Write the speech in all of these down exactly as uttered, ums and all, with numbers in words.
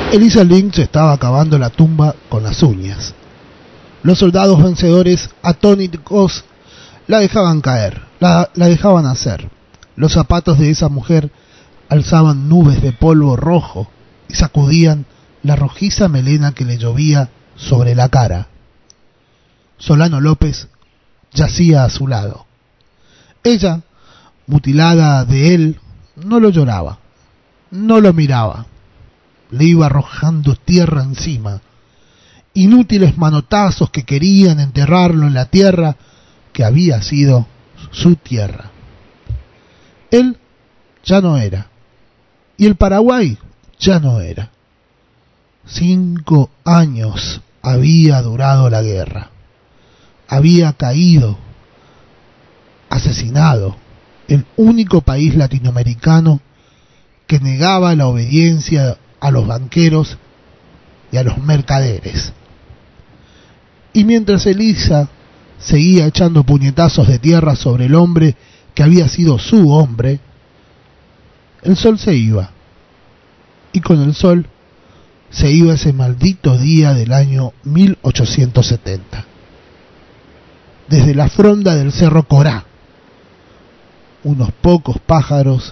Elisa Ling se estaba acabando la tumba con las uñas. Los soldados vencedores, atónitos, la dejaban caer, la, la dejaban hacer. Los zapatos de esa mujer alzaban nubes de polvo rojo y sacudían la rojiza melena que le llovía sobre la cara. Solano López yacía a su lado. Ella, mutilada de él, no lo lloraba, no lo miraba. Le iba arrojando tierra encima, inútiles manotazos que querían enterrarlo en la tierra que había sido su tierra. Él ya no era, y el Paraguay ya no era. Cinco años había durado la guerra. Había caído, asesinado, el único país latinoamericano que negaba la obediencia a los banqueros y a los mercaderes. Y mientras Elisa seguía echando puñetazos de tierra sobre el hombre que había sido su hombre, el sol se iba, y con el sol se iba ese maldito día del año mil ochocientos setenta. Desde la fronda del Cerro Corá, unos pocos pájaros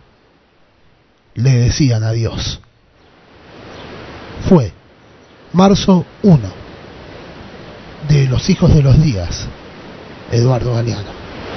le decían adiós. Fue marzo primero de Los Hijos de los Días, Eduardo Galeano.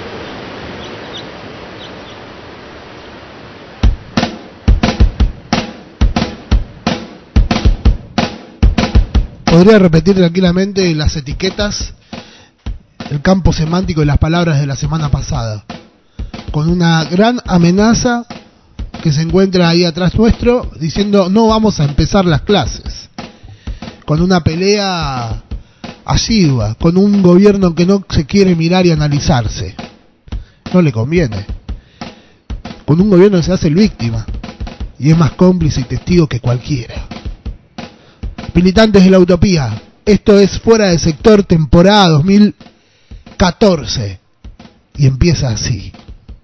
Podría repetir tranquilamente las etiquetas, el campo semántico de las palabras de la semana pasada, con una gran amenaza que se encuentra ahí atrás nuestro, diciendo no vamos a empezar las clases, con una pelea asidua, con un gobierno que no se quiere mirar y analizarse, no le conviene, con un gobierno que se hace el víctima y es más cómplice y testigo que cualquiera. Militantes de la utopía, esto es Fuera de Sector, temporada dos mil catorce, y empieza así.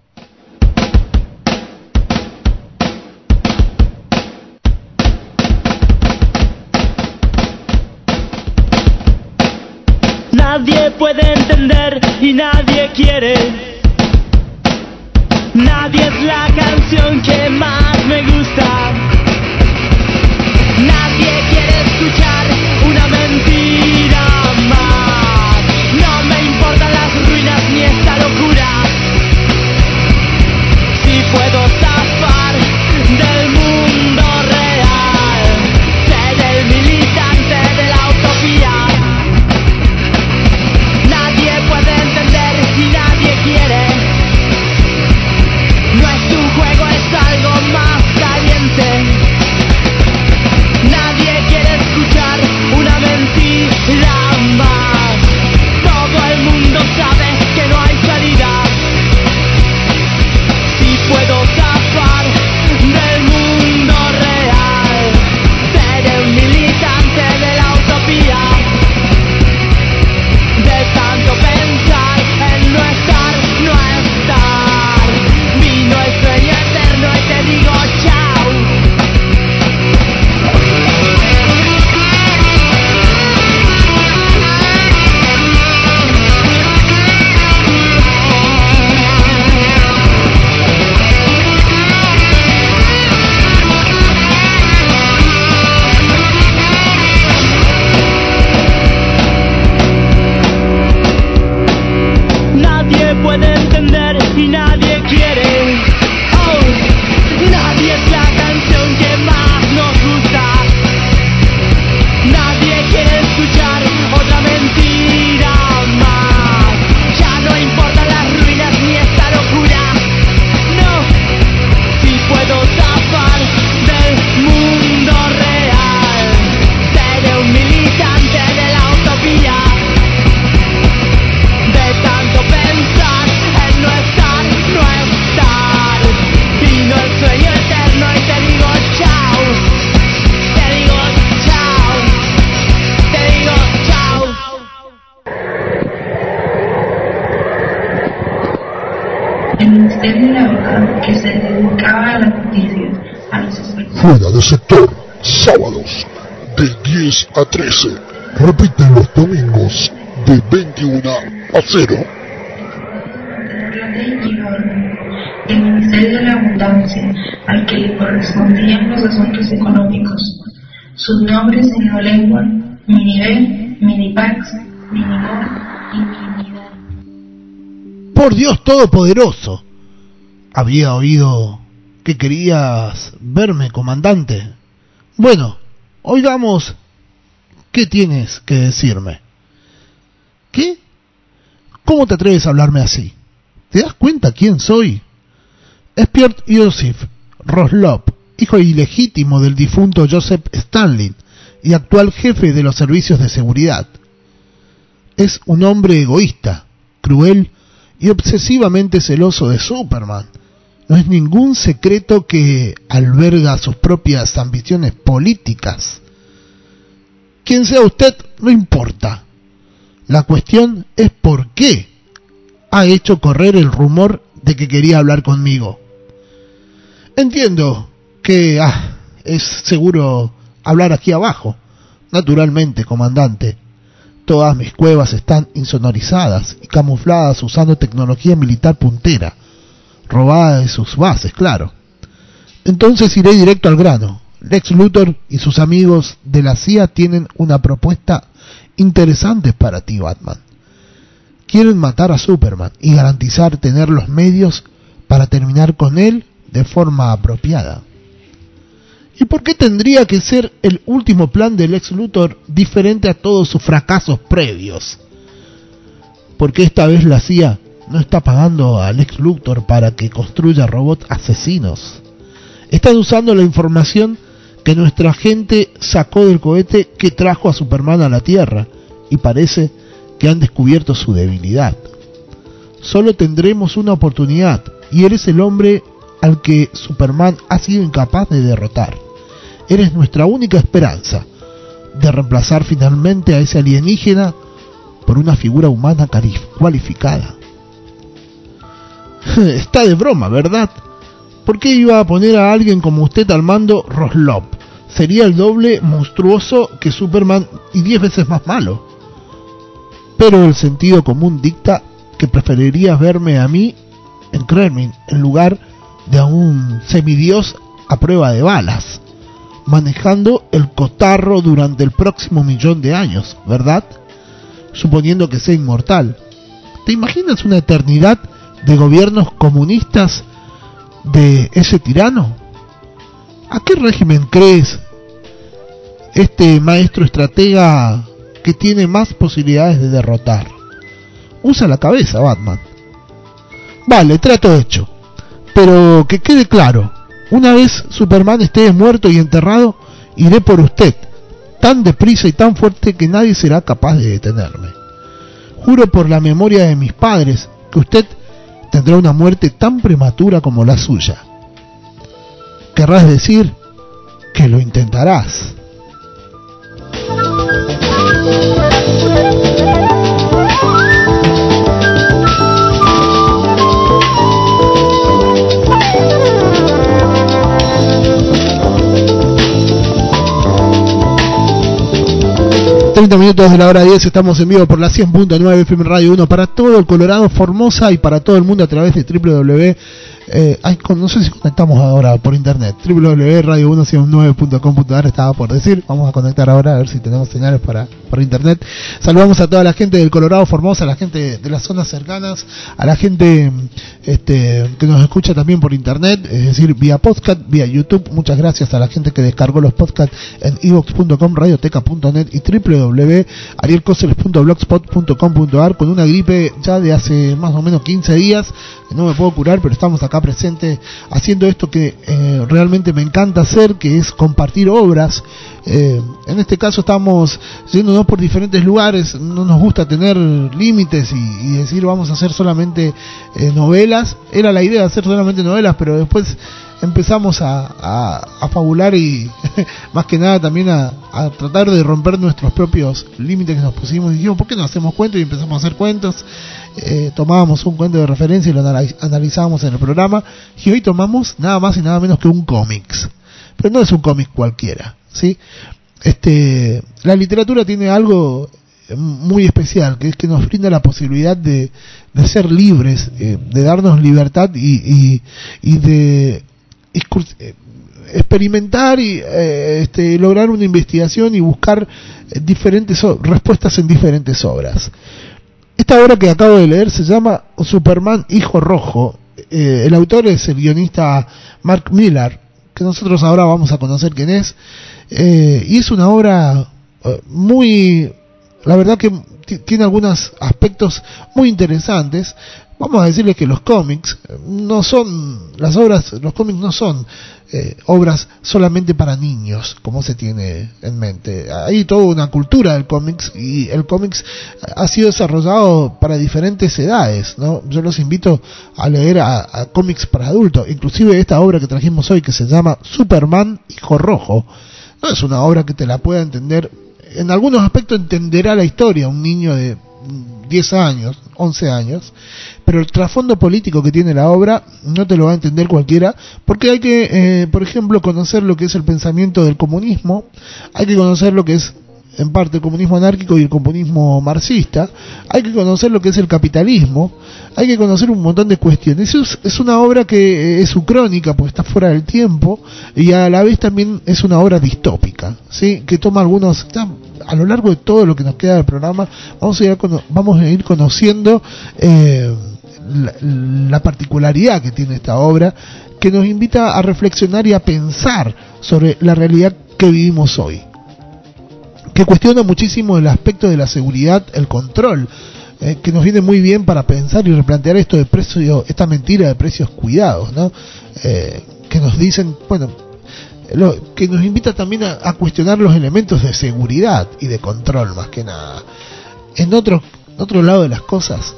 Nadie puede entender y nadie quiere. Nadie es la canción que más me gusta. Nadie quiere escuchar una mentira más. No me importan las ruinas ni esta locura. Si puedo zafar del mundo real, ser el militante de la utopía. Nadie puede entender y nadie quiere. No es un juego, es algo más caliente. Nadie quiere escuchar una mentira más. Todo el mundo sabe que no hay salida. Si puedo zafar del mundo real, seré un militante de la utopía. De tanto pensar en no estar, no estar, vino el sueño eterno y te digo chao. Nadie puede entender y nadie quiere. Oh, nadie es la canción que más nos gusta. Nadie quiere escuchar otra mentira más. Ya no importan las ruinas ni esta locura. No, si puedo zafar del mundo real, seré un militante de la utopía. De tanto pensar en no estar, no estar, vino el sueño eterno y te digo chao. Te digo chao. Te digo chao. El Ministerio de la Verdad, que se dedicaba a la justicia, a los expertos. Fuera de Sector, sábados de diez a trece. Repite los domingos de veintiuno a cero. El Ministerio de la Abundancia, al que le correspondían los asuntos económicos. Sus nombres en la lengua: Minivel, Minipax, Minimor y Minidad. Por Dios Todopoderoso, había oído que querías verme, comandante. Bueno, oigamos, ¿qué tienes que decirme? ¿Qué? ¿Cómo te atreves a hablarme así? ¿Te das cuenta quién soy? Es Piotr Iosif Roslov, hijo ilegítimo del difunto Joseph Stalin y actual jefe de los servicios de seguridad. Es un hombre egoísta, cruel y obsesivamente celoso de Superman. No es ningún secreto que alberga sus propias ambiciones políticas. Quien sea usted, no importa. La cuestión es por qué ha hecho correr el rumor de que quería hablar conmigo. Entiendo que ah, es seguro hablar aquí abajo. Naturalmente, comandante. Todas mis cuevas están insonorizadas y camufladas usando tecnología militar puntera, robada de sus bases, claro. Entonces iré directo al grano. Lex Luthor y sus amigos de la C I A tienen una propuesta interesante para ti, Batman. Quieren matar a Superman y garantizar tener los medios para terminar con él de forma apropiada. ¿Y por qué tendría que ser el último plan de Lex Luthor diferente a todos sus fracasos previos? Porque esta vez la C I A no está pagando a Lex Luthor para que construya robots asesinos. Están usando la información que nuestra gente sacó del cohete que trajo a Superman a la Tierra, y parece que han descubierto su debilidad. Solo tendremos una oportunidad, y eres el hombre al que Superman ha sido incapaz de derrotar. Eres nuestra única esperanza de reemplazar finalmente a ese alienígena por una figura humana cualificada. Está de broma, ¿verdad? ¿Por qué iba a poner a alguien como usted al mando Roslov? Sería el doble monstruoso que Superman y diez veces más malo. Pero el sentido común dicta que preferirías verme a mí en Kremlin en lugar de a un semidios a prueba de balas, manejando el cotarro durante el próximo millón de años, ¿verdad? Suponiendo que sea inmortal. ¿Te imaginas una eternidad de gobiernos comunistas de ese tirano? ¿A qué régimen crees este maestro estratega que tiene más posibilidades de derrotar? Usa la cabeza, Batman. Vale, trato hecho. Pero que quede claro, una vez Superman esté muerto y enterrado, iré por usted, tan deprisa y tan fuerte que nadie será capaz de detenerme. Juro por la memoria de mis padres que usted tendrá una muerte tan prematura como la suya. Querrás decir que lo intentarás. treinta minutos de la hora diez, estamos en vivo por la cien punto nueve F M Radio uno para todo el Colorado, Formosa y para todo el mundo a través de doble u doble u doble u eh, ay, no sé si conectamos ahora por internet, doble u doble u doble u punto radio uno ciento nueve punto com punto a r estaba por decir, vamos a conectar ahora a ver si tenemos señales para por internet. Saludamos a toda la gente del Colorado, Formosa, a la gente de las zonas cercanas, a la gente este, que nos escucha también por internet, es decir, vía podcast, vía YouTube. Muchas gracias a la gente que descargó los podcasts en ivox punto com, radioteca punto net y doble u doble u doble u punto ariel coseles punto blogspot punto com punto a r con una gripe ya de hace más o menos quince días, que no me puedo curar, pero estamos acá presentes haciendo esto que eh, realmente me encanta hacer, que es compartir obras. Eh, en este caso estamos yéndonos por diferentes lugares, no nos gusta tener límites y, y decir vamos a hacer solamente eh, novelas. Era la idea de hacer solamente novelas, pero después empezamos a, a, a fabular y más que nada también a, a tratar de romper nuestros propios límites que nos pusimos. Y dijimos, ¿por qué no hacemos cuentos? Y empezamos a hacer cuentos. Eh, tomábamos un cuento de referencia y lo analizábamos en el programa. Y hoy tomamos nada más y nada menos que un cómics. Pero no es un cómic cualquiera, ¿sí? Este, la literatura tiene algo muy especial, que es que nos brinda la posibilidad de, de ser libres, eh, de darnos libertad y, y, y de eh, experimentar y eh, este, lograr una investigación y buscar eh, diferentes o- respuestas en diferentes obras. Esta obra que acabo de leer se llama Superman Hijo Rojo. Eh, el autor es el guionista Mark Millar, que nosotros ahora vamos a conocer quién es, eh, y es una obra eh, muy, la verdad que t- tiene algunos aspectos muy interesantes. Vamos a decirles que los cómics no son, las obras, los cómics no son eh, obras solamente para niños, como se tiene en mente. Hay toda una cultura del cómics y el cómics ha sido desarrollado para diferentes edades, ¿no? Yo los invito a leer a, a cómics para adultos, inclusive esta obra que trajimos hoy que se llama Superman Hijo Rojo. No es una obra que te la pueda entender, en algunos aspectos entenderá la historia un niño de diez años, once años, pero el trasfondo político que tiene la obra no te lo va a entender cualquiera, porque hay que, eh, por ejemplo, conocer lo que es el pensamiento del comunismo, hay que conocer lo que es en parte el comunismo anárquico y el comunismo marxista, hay que conocer lo que es el capitalismo, hay que conocer un montón de cuestiones. Es, es una obra que es su crónica, porque está fuera del tiempo, y a la vez también es una obra distópica, ¿sí? Que toma algunos... Está, a lo largo de todo lo que nos queda del programa, vamos a ir, cono- vamos a ir conociendo eh, la, la particularidad que tiene esta obra, que nos invita a reflexionar y a pensar sobre la realidad que vivimos hoy, que cuestiona muchísimo el aspecto de la seguridad, el control, eh, que nos viene muy bien para pensar y replantear esto de precios, esta mentira de precios cuidados, ¿no? Eh, que nos dicen, bueno, lo, que nos invita también a, a cuestionar los elementos de seguridad y de control, más que nada. En otro, otro lado de las cosas,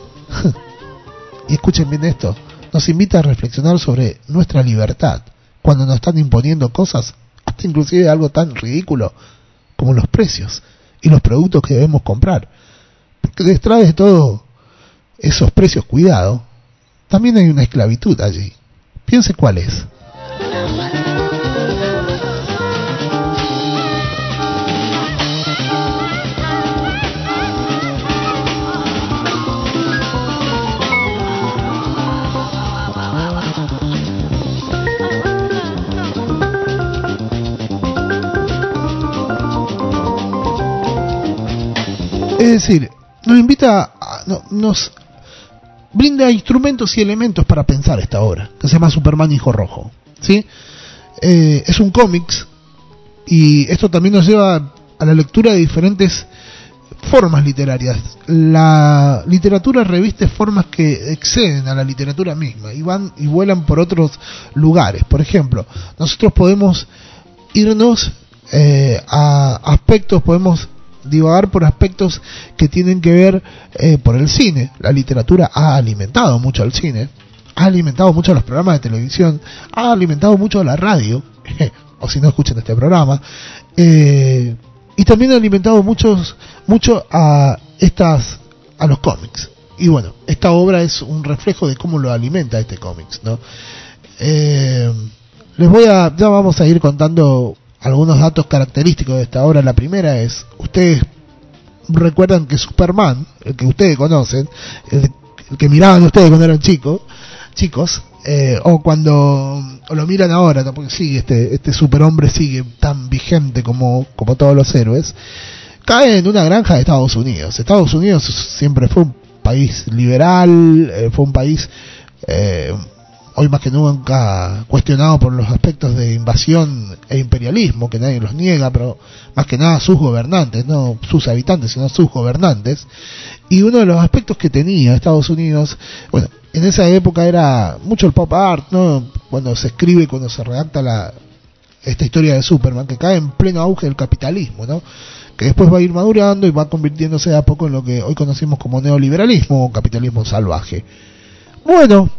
y escuchen bien esto, nos invita a reflexionar sobre nuestra libertad, cuando nos están imponiendo cosas, hasta inclusive algo tan ridículo como los precios y los productos que debemos comprar, porque detrás de todo esos precios cuidados también hay una esclavitud allí. Piense cuál es. Es decir, nos invita, a, no, nos brinda instrumentos y elementos para pensar esta obra, que se llama Superman Hijo Rojo, ¿sí? Eh, es un cómics, y esto también nos lleva a la lectura de diferentes formas literarias. La literatura reviste formas que exceden a la literatura misma y van y vuelan por otros lugares. Por ejemplo, nosotros podemos irnos eh, a aspectos, podemos divagar por aspectos que tienen que ver eh, por el cine. La literatura ha alimentado mucho al cine, ha alimentado mucho a los programas de televisión, ha alimentado mucho a la radio, o si no, escuchen este programa, eh, y también ha alimentado muchos, mucho a estas, a los cómics. Y bueno, esta obra es un reflejo de cómo lo alimenta este cómics, ¿no? Eh, les voy a, ya vamos a ir contando algunos datos característicos de esta obra. La primera es, ustedes recuerdan que Superman, el que ustedes conocen, el, el que miraban ustedes cuando eran chicos, chicos, eh, o cuando o lo miran ahora, tampoco sigue este este superhombre sigue tan vigente como como todos los héroes, cae en una granja de Estados Unidos. Estados Unidos siempre fue un país liberal, eh, fue un país eh, hoy más que nunca cuestionado por los aspectos de invasión e imperialismo, que nadie los niega, pero más que nada sus gobernantes, no sus habitantes, sino sus gobernantes. Y uno de los aspectos que tenía Estados Unidos, bueno, en esa época era mucho el pop art, ¿no? Cuando se escribe, cuando se redacta la esta historia de Superman, que cae en pleno auge del capitalismo, ¿no? Que después va a ir madurando y va convirtiéndose de a poco en lo que hoy conocemos como neoliberalismo o capitalismo salvaje. Bueno,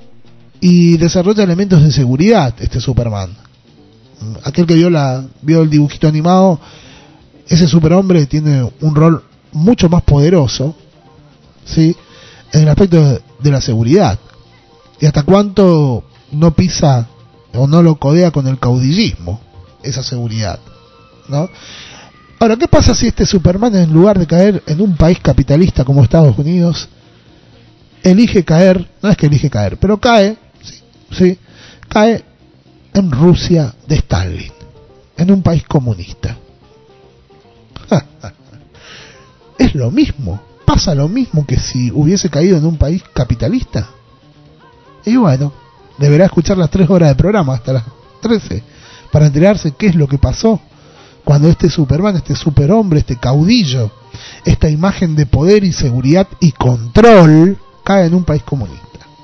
y desarrolla elementos de seguridad este Superman. Aquel que vio la vio el dibujito animado, ese superhombre tiene un rol mucho más poderoso, ¿sí? En el aspecto de, de la seguridad. Y hasta cuánto no pisa o no lo codea con el caudillismo esa seguridad, ¿no? Ahora, ¿qué pasa si este Superman, en lugar de caer en un país capitalista como Estados Unidos, elige caer, no es que elige caer, pero cae, sí, sí, cae en Rusia de Stalin, en un país comunista? Es lo mismo, pasa lo mismo que si hubiese caído en un país capitalista. Y bueno, deberá escuchar las tres horas de programa hasta las trece para enterarse qué es lo que pasó cuando este Superman, este superhombre, este caudillo, esta imagen de poder y seguridad y control cae en un país comunista.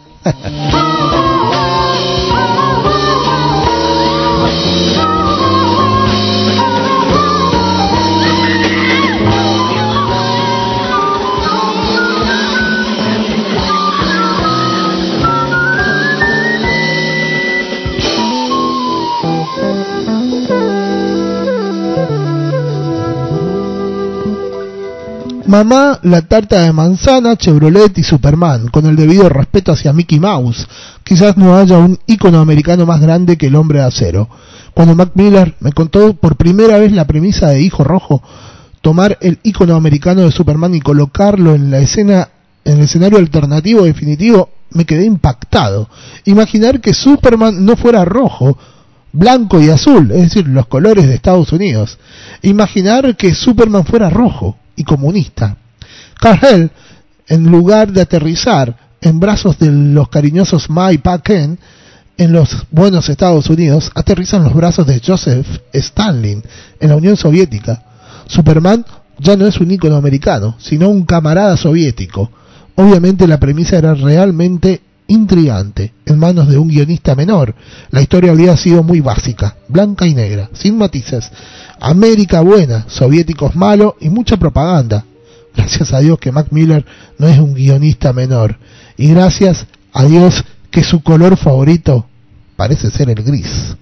Mamá, la tarta de manzana, Chevrolet y Superman, con el debido respeto hacia Mickey Mouse. Quizás no haya un ícono americano más grande que el Hombre de Acero. Cuando Mac Miller me contó por primera vez la premisa de Hijo Rojo, tomar el ícono americano de Superman y colocarlo en la escena, en el escenario alternativo definitivo, me quedé impactado. Imaginar que Superman no fuera rojo, blanco y azul, es decir, los colores de Estados Unidos. Imaginar que Superman fuera rojo y comunista. Kal-El, en lugar de aterrizar en brazos de los cariñosos Ma y Pa Ken en los buenos Estados Unidos, aterriza en los brazos de Joseph Stalin en la Unión Soviética. Superman ya no es un ícono americano, sino un camarada soviético. Obviamente la premisa era realmente intrigante. En manos de un guionista menor, la historia habría sido muy básica, blanca y negra, sin matices. América buena, soviéticos malos y mucha propaganda. Gracias a Dios que Mac Miller no es un guionista menor. Y gracias a Dios que su color favorito parece ser el gris.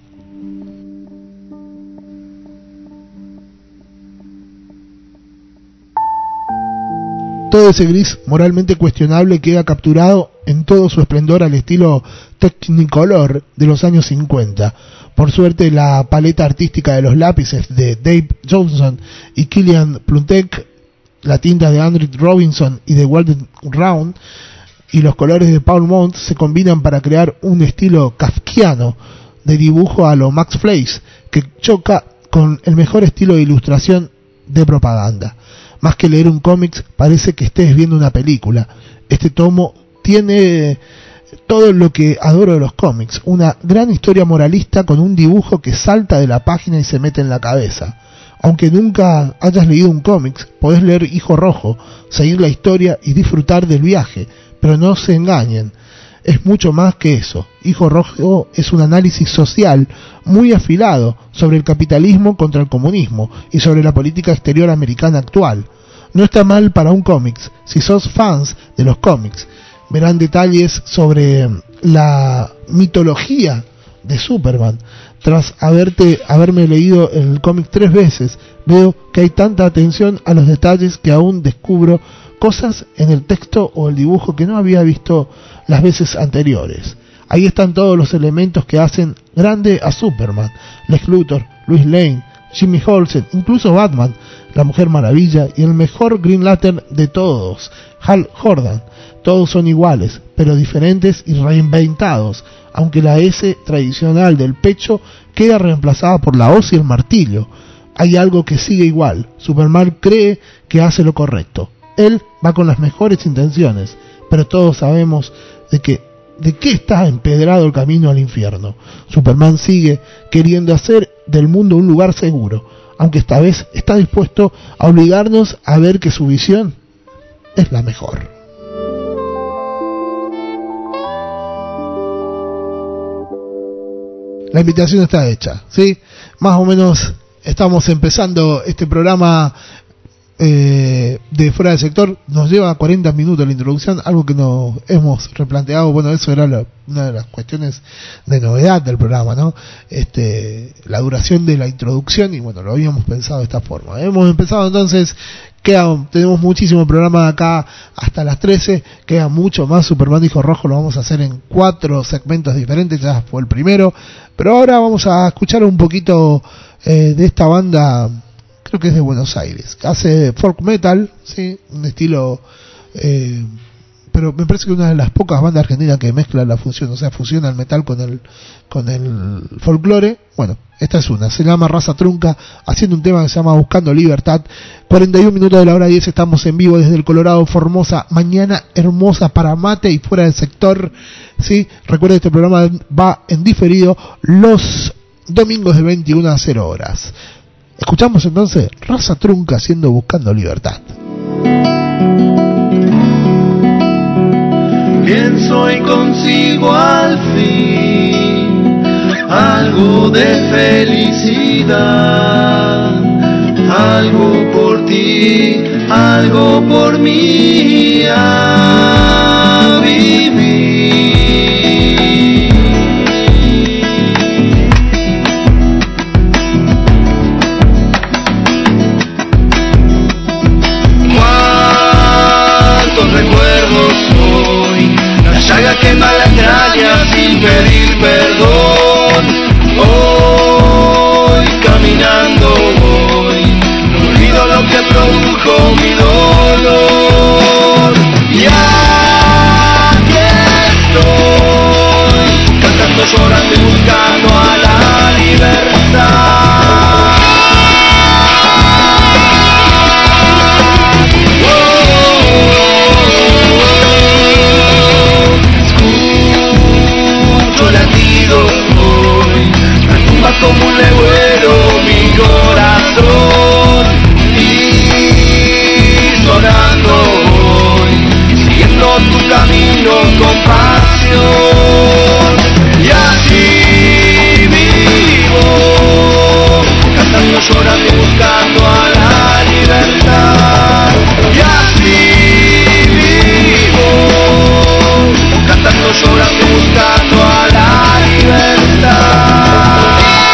Todo ese gris moralmente cuestionable queda capturado en todo su esplendor al estilo Technicolor de los años cincuenta. Por suerte, la paleta artística de los lápices de Dave Johnson y Killian Pluntek, la tinta de Andrew Robinson y de Walden Round, y los colores de Paul Mont se combinan para crear un estilo kafkiano de dibujo a lo Max Fleiss, que choca con el mejor estilo de ilustración de propaganda. Más que leer un cómic, parece que estés viendo una película. Este tomo tiene todo lo que adoro de los cómics, una gran historia moralista con un dibujo que salta de la página y se mete en la cabeza. Aunque nunca hayas leído un cómic, podés leer Hijo Rojo, seguir la historia y disfrutar del viaje, pero no se engañen, es mucho más que eso. Hijo Rojo es un análisis social muy afilado sobre el capitalismo contra el comunismo y sobre la política exterior americana actual. No está mal para un cómics, si sos fans de los cómics. Verán detalles sobre la mitología de Superman. Tras haberte, haberme leído el cómic tres veces, veo que hay tanta atención a los detalles que aún descubro cosas en el texto o el dibujo que no había visto las veces anteriores. Ahí están todos los elementos que hacen grande a Superman: Lex Luthor, Lois Lane, Jimmy Olsen, incluso Batman, la Mujer Maravilla y el mejor Green Lantern de todos, Hal Jordan. Todos son iguales, pero diferentes y reinventados, aunque la S tradicional del pecho queda reemplazada por la hoz y el martillo. Hay algo que sigue igual. Superman cree que hace lo correcto. Él va con las mejores intenciones, pero todos sabemos de que de qué está empedrado el camino al infierno. Superman sigue queriendo hacer del mundo un lugar seguro, aunque esta vez está dispuesto a obligarnos a ver que su visión es la mejor. La invitación está hecha, ¿sí? Más o menos estamos empezando este programa eh, de Fuera del Sector. Nos lleva cuarenta minutos la introducción, algo que nos hemos replanteado. Bueno, eso era la, una de las cuestiones de novedad del programa, ¿no? Este, la duración de la introducción, y bueno, lo habíamos pensado de esta forma. Hemos empezado entonces. Queda, tenemos muchísimo programa de acá hasta las trece, queda mucho más. Superman Hijo Rojo lo vamos a hacer en cuatro segmentos diferentes, ya fue el primero, pero ahora vamos a escuchar un poquito eh, de esta banda, creo que es de Buenos Aires, hace folk metal, sí, un estilo, eh, pero me parece que una de las pocas bandas argentinas que mezcla la función, o sea, fusiona el metal con el con el folclore. Bueno, esta es una, se llama Raza Trunca, haciendo un tema que se llama Buscando Libertad. Cuarenta y un minutos de la hora diez, estamos en vivo desde el Colorado, Formosa, mañana hermosa para mate y fuera del sector, sí. Recuerden, este programa va en diferido los domingos de veintiuna a cero horas. Escuchamos entonces Raza Trunca haciendo Buscando Libertad. Pienso y consigo al fin algo de felicidad, algo por ti, algo por mí, a vivir. Cuántos recuerdos hoy, la llaga quema la entraña sin pedir perdón. Hoy caminando voy, no olvido lo que produjo mi dolor. Y aquí estoy, cantando, llorando y buscando a la libertad. Como un legüero mi corazón, y sonando voy, siguiendo tu camino con pasión. Y así vivo, cantando, llorando y buscando a la libertad. Y así vivo, cantando, llorando y buscando a la libertad.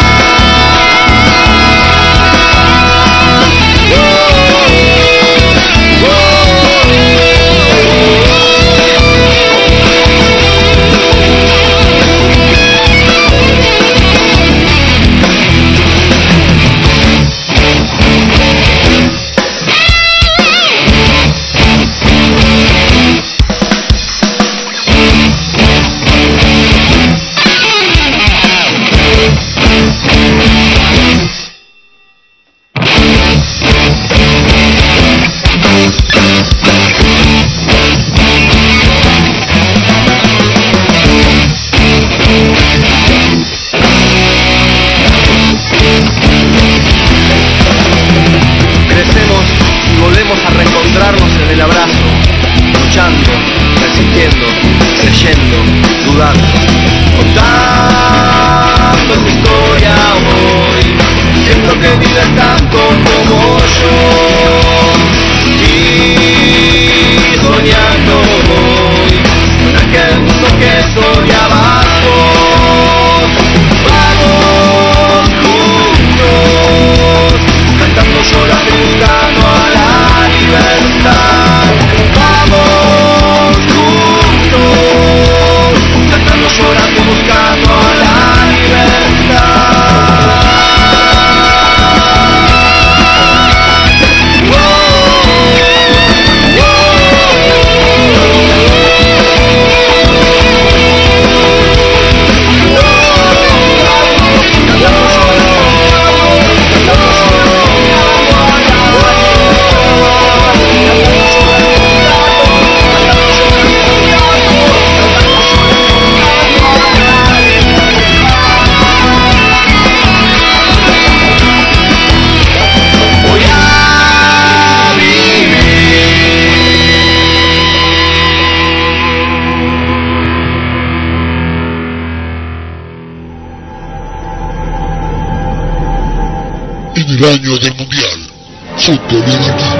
El año del mundial, fútbol en aquí.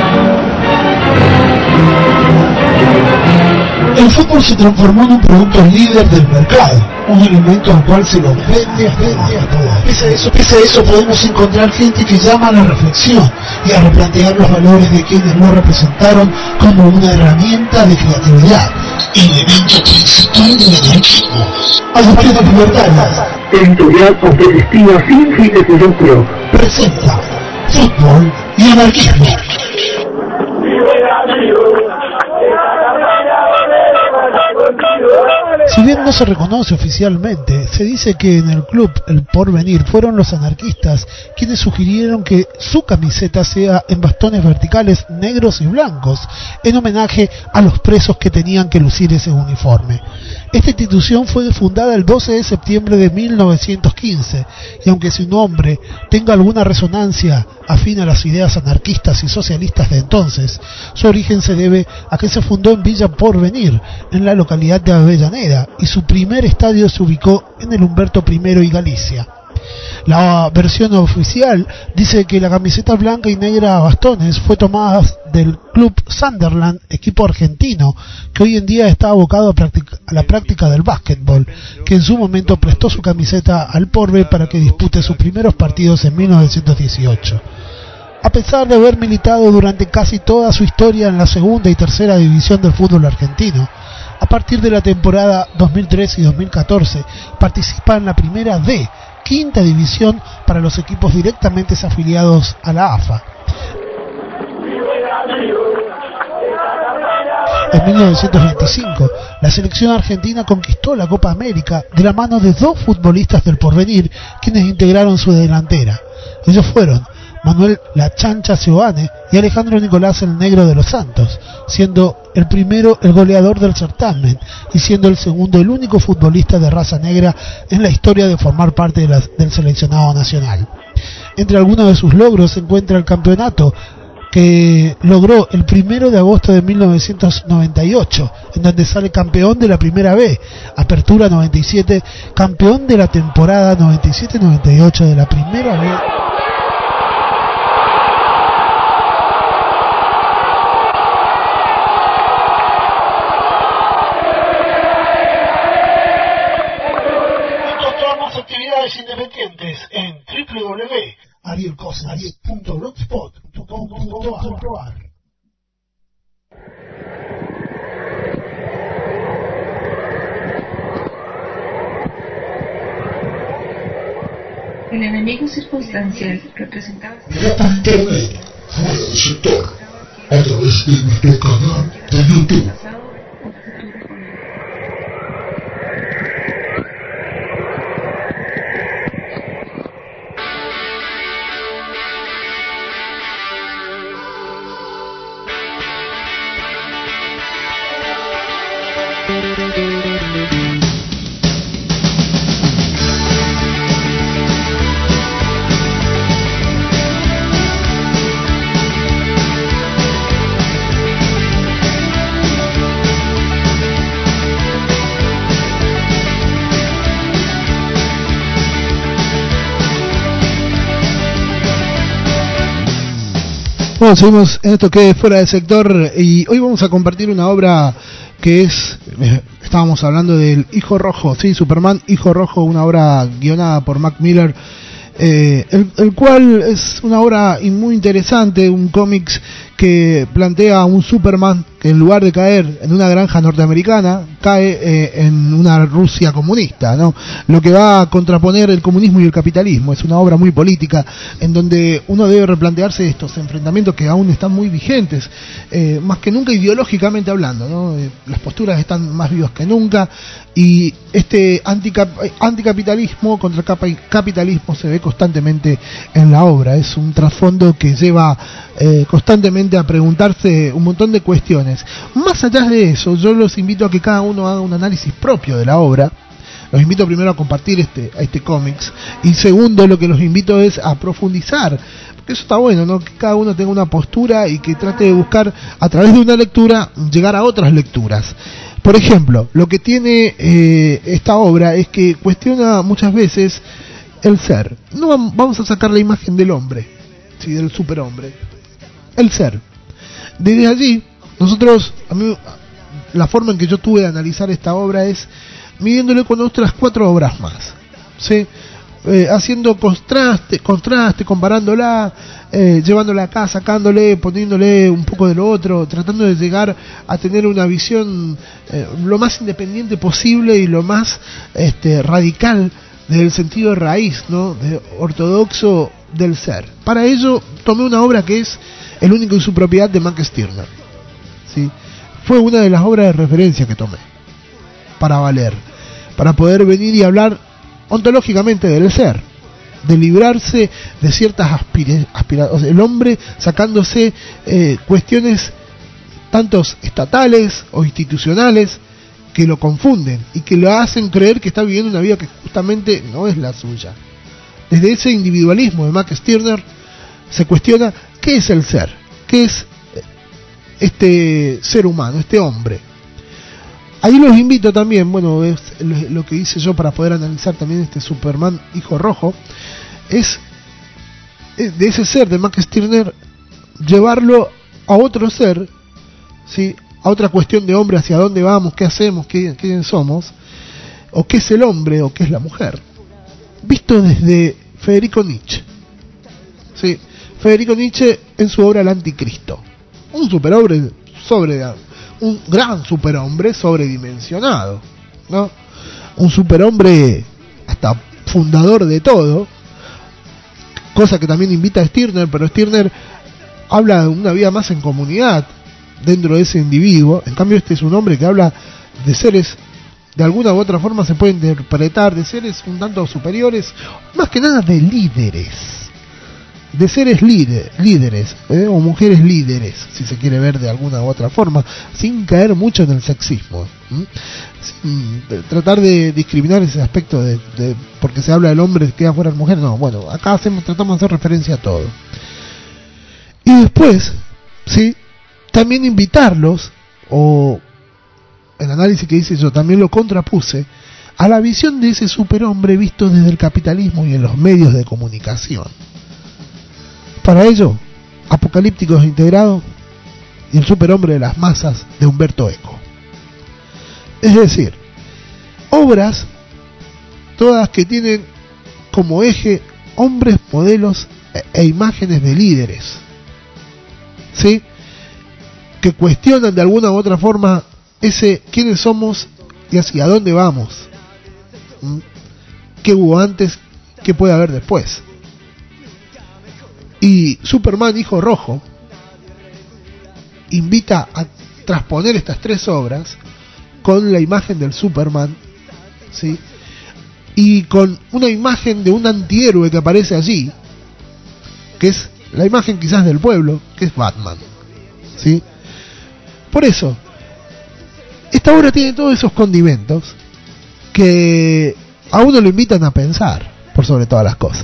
El fútbol se transformó en un producto líder del mercado, un elemento al cual se lo vende, vende a todos. Pese a eso, pese a eso podemos encontrar gente que llama a la reflexión y a replantear los valores de quienes lo representaron como una herramienta de creatividad, elemento principal del anarquismo. A los libertarios editorial autogestiva sin fines de lucro. Presenta Fútbol y Anarquismo. Si bien no se reconoce oficialmente, se dice que en el club El Porvenir fueron los anarquistas quienes sugirieron que su camiseta sea en bastones verticales negros y blancos, en homenaje a los presos que tenían que lucir ese uniforme. Esta institución fue fundada el doce de septiembre de mil novecientos quince, y aunque su nombre tenga alguna resonancia afín a las ideas anarquistas y socialistas de entonces, su origen se debe a que se fundó en Villa Porvenir, en la localidad de Avellaneda, y su primer estadio se ubicó en el Humberto primero y Galicia. La versión oficial dice que la camiseta blanca y negra a bastones fue tomada del club Sunderland, equipo argentino que hoy en día está abocado a, practic- a la práctica del básquetbol, que en su momento prestó su camiseta al Porve para que dispute sus primeros partidos en mil novecientos dieciocho. A pesar de haber militado durante casi toda su historia en la segunda y tercera división del fútbol argentino, a partir de la temporada dos mil trece y dos mil catorce participa en la primera D, quinta división para los equipos directamente afiliados a la A F A. En mil novecientos veinticinco, la selección argentina conquistó la Copa América de la mano de dos futbolistas del Porvenir, quienes integraron su delantera. Ellos fueron Manuel La Chancha Seoane y Alejandro Nicolás el Negro de los Santos, siendo el primero el goleador del certamen y siendo el segundo el único futbolista de raza negra en la historia de formar parte de la, del seleccionado nacional. Entre algunos de sus logros se encuentra el campeonato que logró el primero de agosto de mil novecientos noventa y ocho, en donde sale campeón de la primera B, Apertura noventa y siete, campeón de la temporada noventa y siete noventa y ocho de la primera B. Actividades independientes en doble u doble u doble u punto ariel cosas punto blogspot punto com punto a r. El enemigo circunstancial representaba Internet, fuera del sector, a través de nuestro canal de YouTube. Bueno, seguimos en esto que es Fuera del Sector y hoy vamos a compartir una obra que es, estábamos hablando del Hijo Rojo, sí, Superman, Hijo Rojo, una obra guionada por Mac Miller, eh, el, el cual es una obra muy interesante, un cómics que plantea a un Superman que en lugar de caer en una granja norteamericana, cae eh, en una Rusia comunista, ¿no? Lo que va a contraponer el comunismo y el capitalismo. Es una obra muy política en donde uno debe replantearse estos enfrentamientos que aún están muy vigentes, eh, más que nunca ideológicamente hablando, ¿no? Eh, las posturas están más vivas que nunca y este anticap anticapitalismo contra capitalismo se ve constantemente en la obra. Es un trasfondo que lleva eh, constantemente a preguntarse un montón de cuestiones. Más allá de eso, yo los invito a que cada uno haga un análisis propio de la obra. Los invito primero a compartir este, a este cómics, y segundo, lo que los invito es a profundizar, porque eso está bueno, ¿no? Que cada uno tenga una postura y que trate de buscar a través de una lectura llegar a otras lecturas. Por ejemplo, lo que tiene eh, esta obra es que cuestiona muchas veces el ser. No vamos a sacar la imagen del hombre, sí, del superhombre, el ser. Desde allí, nosotros, a mí, la forma en que yo tuve de analizar esta obra es midiéndole con otras cuatro obras más, ¿sí? Eh, haciendo contraste, contraste, comparándola, eh, llevándola acá, sacándole, poniéndole un poco de lo otro, tratando de llegar a tener una visión eh, lo más independiente posible y lo más este, radical desde el sentido de raíz, ¿no? De ortodoxo del ser. Para ello tomé una obra que es El único en su propiedad de Max Stirner, ¿sí? Fue una de las obras de referencia que tomé para valer, para poder venir y hablar ontológicamente del ser, de librarse de ciertas aspiraciones, aspira, o sea, el hombre sacándose eh, cuestiones tantos estatales o institucionales que lo confunden y que lo hacen creer que está viviendo una vida que justamente no es la suya. Desde ese individualismo de Max Stirner se cuestiona qué es el ser, qué es este ser humano, este hombre. Ahí los invito también, bueno, es lo que hice yo para poder analizar también este Superman Hijo Rojo, es de ese ser de Max Stirner llevarlo a otro ser, ¿sí? A otra cuestión de hombre, hacia dónde vamos, qué hacemos, qué, quién somos, o qué es el hombre o qué es la mujer, visto desde Federico Nietzsche, ¿sí? Federico Nietzsche en su obra El Anticristo, un superhombre sobre un gran superhombre sobredimensionado, ¿no? Un superhombre hasta fundador de todo, cosa que también invita a Stirner, pero Stirner habla de una vida más en comunidad dentro de ese individuo. En cambio este es un hombre que habla de seres, de alguna u otra forma se puede interpretar, de seres un tanto superiores, más que nada de líderes, de seres líder, líderes, ¿eh? O mujeres líderes, si se quiere ver de alguna u otra forma, sin caer mucho en el sexismo, ¿eh? Sin tratar de discriminar ese aspecto de, de porque se habla del hombre que queda fuera de mujer. No, bueno, acá hacemos, tratamos de hacer referencia a todo. Y después, sí, también invitarlos, o el análisis que hice yo también lo contrapuse a la visión de ese superhombre visto desde el capitalismo y en los medios de comunicación. Para ello, Apocalípticos Integrado y el superhombre de las masas de Humberto Eco. Es decir, obras todas que tienen como eje hombres, modelos e, e imágenes de líderes, ¿sí? Que cuestionan de alguna u otra forma ese quiénes somos y hacia dónde vamos, ¿Mm? qué hubo antes, qué puede haber después. Y Superman Hijo Rojo invita a transponer estas tres obras con la imagen del Superman, ¿sí? Y con una imagen de un antihéroe que aparece allí, que es la imagen quizás del pueblo, que es Batman, ¿sí? Por eso, esta obra tiene todos esos condimentos que a uno lo invitan a pensar, por sobre todas las cosas.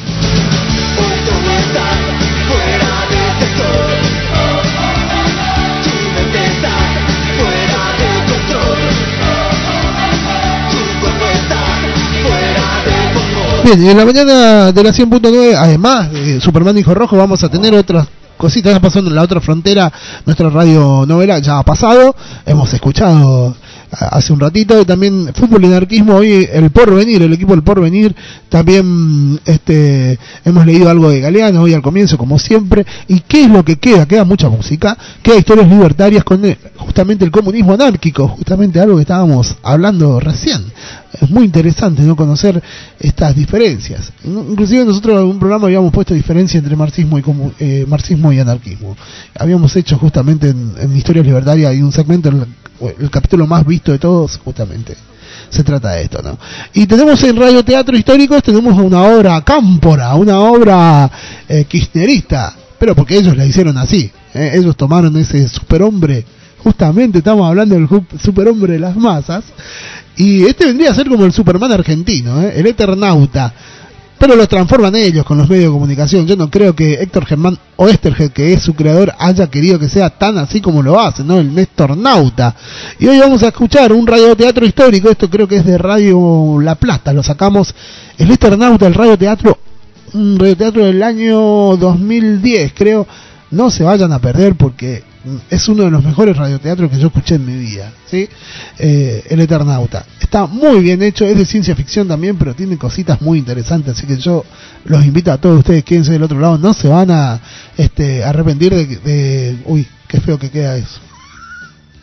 Bien, y en la mañana de la cien punto nueve, además de Superman Hijo Rojo, vamos a tener otras cositas. Ya pasando en la otra frontera, nuestra radio novela ya ha pasado, hemos escuchado hace un ratito, y también Fútbol y Anarquismo, hoy el Porvenir, el equipo del Porvenir, también este hemos leído algo de Galeano hoy al comienzo, como siempre. ¿Y qué es lo que queda? Queda mucha música, queda historias libertarias con el, justamente el comunismo anárquico, justamente algo que estábamos hablando recién. Es muy interesante, ¿no?, conocer estas diferencias. Inclusive nosotros en un programa habíamos puesto diferencia entre marxismo y comu- eh, marxismo y anarquismo. Habíamos hecho justamente en, en Historias Libertarias, hay un segmento, el, el capítulo más visto de todos, justamente se trata de esto, ¿no? Y tenemos en Radio Teatro Históricos, tenemos una obra cámpora, una obra eh, kirchnerista, pero porque ellos la hicieron así, ¿eh? Ellos tomaron ese superhombre, justamente estamos hablando del superhombre de las masas, y este vendría a ser como el Superman argentino, ¿eh? El Eternauta, pero lo transforman ellos con los medios de comunicación. Yo no creo que Héctor Germán Oesterheld, que es su creador, haya querido que sea tan así como lo hace, ¿no? El Nestornauta. Y hoy vamos a escuchar un radioteatro histórico, esto creo que es de Radio La Plata, lo sacamos, el Eternauta, el radioteatro, un radioteatro del año dos mil diez, creo. No se vayan a perder porque es uno de los mejores radioteatros que yo escuché en mi vida, ¿sí? Eh, el Eternauta. Está muy bien hecho, es de ciencia ficción también, pero tiene cositas muy interesantes, así que yo los invito a todos ustedes, quédense del otro lado, no se van a este, arrepentir de, de... Uy, qué feo que queda eso.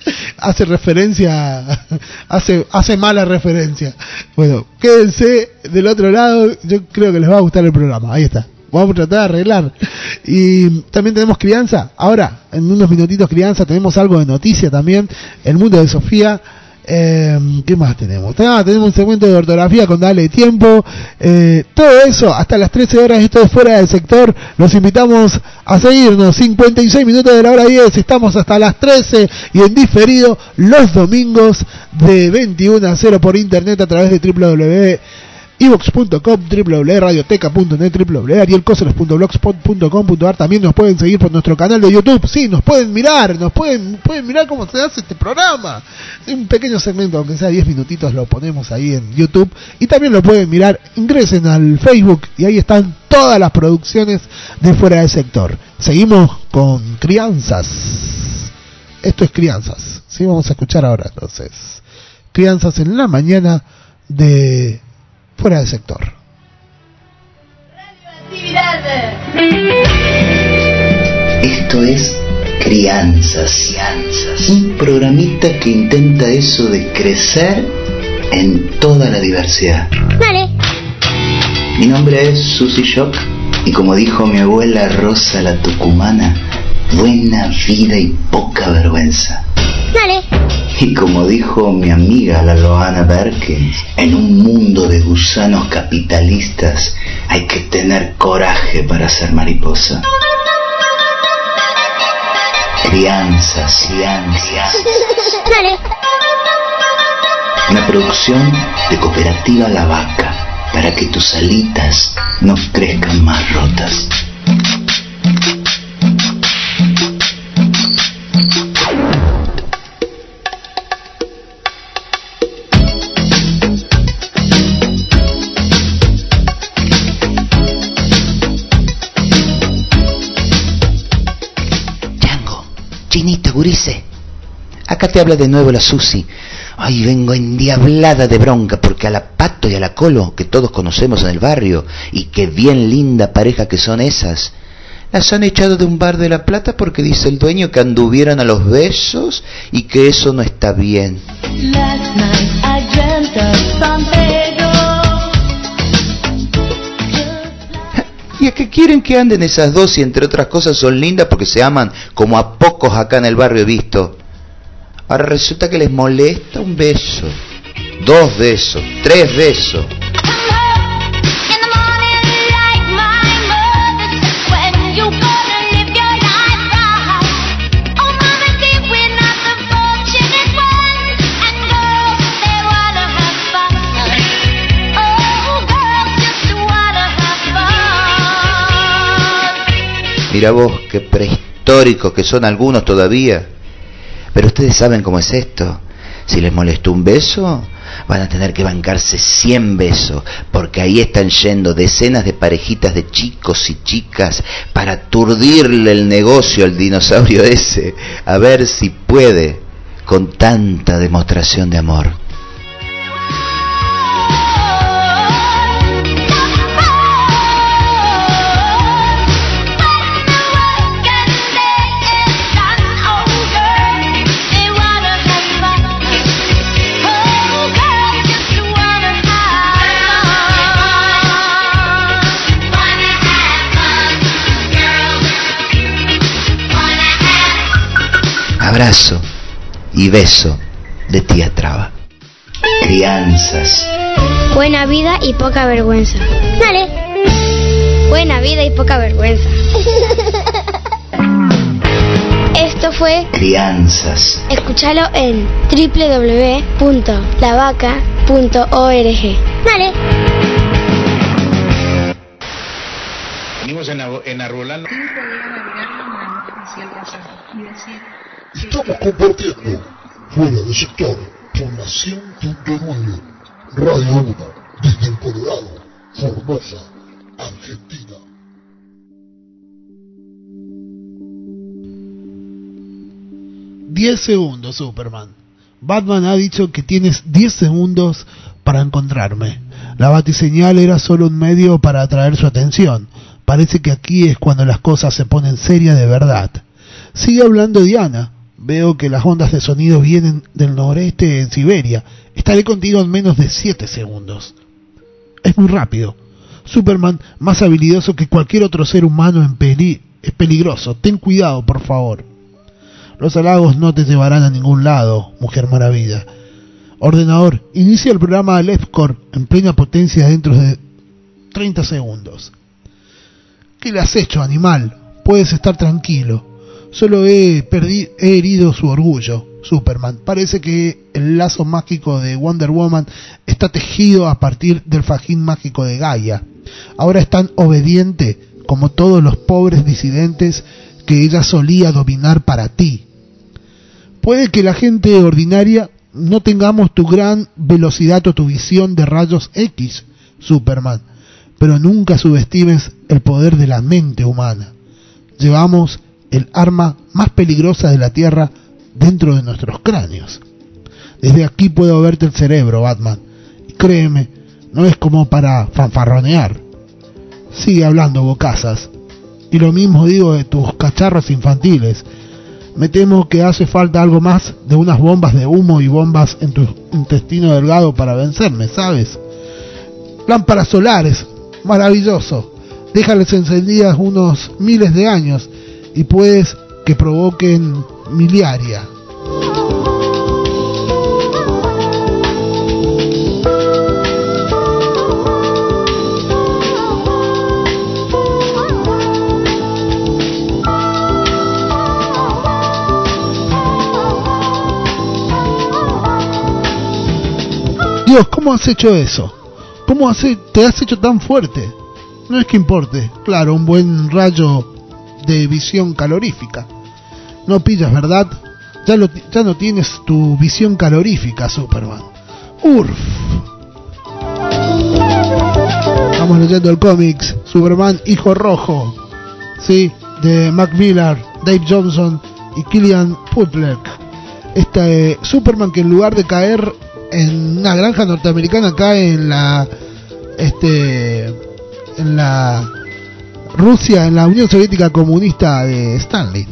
hace referencia, hace hace mala referencia. Bueno, quédense del otro lado, yo creo que les va a gustar el programa. Ahí está. Vamos a tratar de arreglar. Y también tenemos crianza. Ahora, en unos minutitos crianza, tenemos algo de noticia también. El mundo de Sofía. Eh, ¿Qué más tenemos? Ah, tenemos un segmento de ortografía con Dale Tiempo. Eh, todo eso hasta las trece horas. Esto es Fuera del Sector. Los invitamos a seguirnos. cincuenta y seis minutos de la hora diez. Estamos hasta las trece y en diferido los domingos de veintiuno a cero por internet a través de doble u doble u doble u punto ivox punto com, doble u doble u doble u punto radioteca punto net, doble u doble u doble u punto arielcoseros punto blogspot punto com punto ar. También nos pueden seguir por nuestro canal de YouTube. Sí, nos pueden mirar, nos pueden pueden mirar cómo se hace este programa. Un pequeño segmento, aunque sea diez minutitos, lo ponemos ahí en YouTube. Y también lo pueden mirar, ingresen al Facebook y ahí están todas las producciones de Fuera del Sector. Seguimos con Crianzas. Esto es Crianzas. Sí, vamos a escuchar ahora entonces. Crianzas en la mañana de Fuera del Sector. Esto es Crianzas, Crianzas, un programita que intenta eso de crecer en toda la diversidad. Vale. Mi nombre es Susi Shock y como dijo mi abuela Rosa la Tucumana, buena vida y poca vergüenza. Vale. Y como dijo mi amiga la Loana Berkins, en un mundo de gusanos capitalistas hay que tener coraje para ser mariposa. Crianzas, crianzas. Vale. Una producción de Cooperativa La Vaca, para que tus alitas no crezcan más rotas. Chinita, gurice. Acá te habla de nuevo la Susi. Ay, vengo endiablada de bronca porque a la Pato y a la Colo, que todos conocemos en el barrio, y qué bien linda pareja que son esas, las han echado de un bar de La Plata porque dice el dueño que anduvieran a los besos y que eso no está bien. Last night I dreamt of San Pedro. ¿Y a qué quieren que anden esas dos si entre otras cosas son lindas porque se aman como a pocos acá en el barrio he visto? Ahora resulta que les molesta un beso, dos besos, tres besos. Mira vos, qué prehistóricos que son algunos todavía. Pero ustedes saben cómo es esto. Si les molestó un beso, van a tener que bancarse cien besos, porque ahí están yendo decenas de parejitas de chicos y chicas para aturdirle el negocio al dinosaurio ese, a ver si puede con tanta demostración de amor. Abrazo y beso de tía Traba. Crianzas. Buena vida y poca vergüenza. Dale. Buena vida y poca vergüenza. Esto fue Crianzas. Escúchalo en doble u doble u doble u punto la vaca punto org. Dale. Venimos enarbolando. Estamos compartiendo Fuera del Sector por la cien punto nueve Radio uno desde el Colorado, Formosa, Argentina. diez segundos, Superman. Batman ha dicho que tienes diez segundos para encontrarme. La batiseñal era solo un medio para atraer su atención. Parece que aquí es cuando las cosas se ponen serias de verdad. Sigue hablando Diana. Veo que las ondas de sonido vienen del noreste en Siberia. Estaré contigo en menos de siete segundos. Es muy rápido. Superman, más habilidoso que cualquier otro ser humano en peli es peligroso. Ten cuidado, por favor. Los halagos no te llevarán a ningún lado, Mujer Maravilla. Ordenador, inicia el programa LEFCOR en plena potencia dentro de treinta segundos. ¿Qué le has hecho, animal? Puedes estar tranquilo. Solo he, perdi- he herido su orgullo, Superman. Parece que el lazo mágico de Wonder Woman está tejido a partir del fajín mágico de Gaia. Ahora es tan obediente como todos los pobres disidentes que ella solía dominar para ti. Puede que la gente ordinaria no tengamos tu gran velocidad o tu visión de rayos X, Superman, pero nunca subestimes el poder de la mente humana. Llevamos el arma más peligrosa de la Tierra dentro de nuestros cráneos. Desde aquí puedo verte el cerebro, Batman. Y créeme, no es como para fanfarronear. Sigue hablando, bocazas. Y lo mismo digo de tus cacharros infantiles. Me temo que hace falta algo más de unas bombas de humo y bombas en tu intestino delgado para vencerme, ¿sabes? Lámparas solares, maravilloso. Déjales encendidas unos miles de años y puedes que provoquen miliaria. Dios, ¿cómo has hecho eso? ¿Cómo hace, te has hecho tan fuerte? No es que importe, claro, un buen rayo de visión calorífica. No pillas, ¿verdad? Ya, lo, ya no tienes tu visión calorífica, Superman. Urf. Estamos leyendo el cómics Superman Hijo Rojo, sí, de Mac Miller, Dave Johnson y Killian Putler. Este Superman que en lugar de caer en una granja norteamericana cae en la este en la Rusia, en la Unión Soviética comunista de Stalin.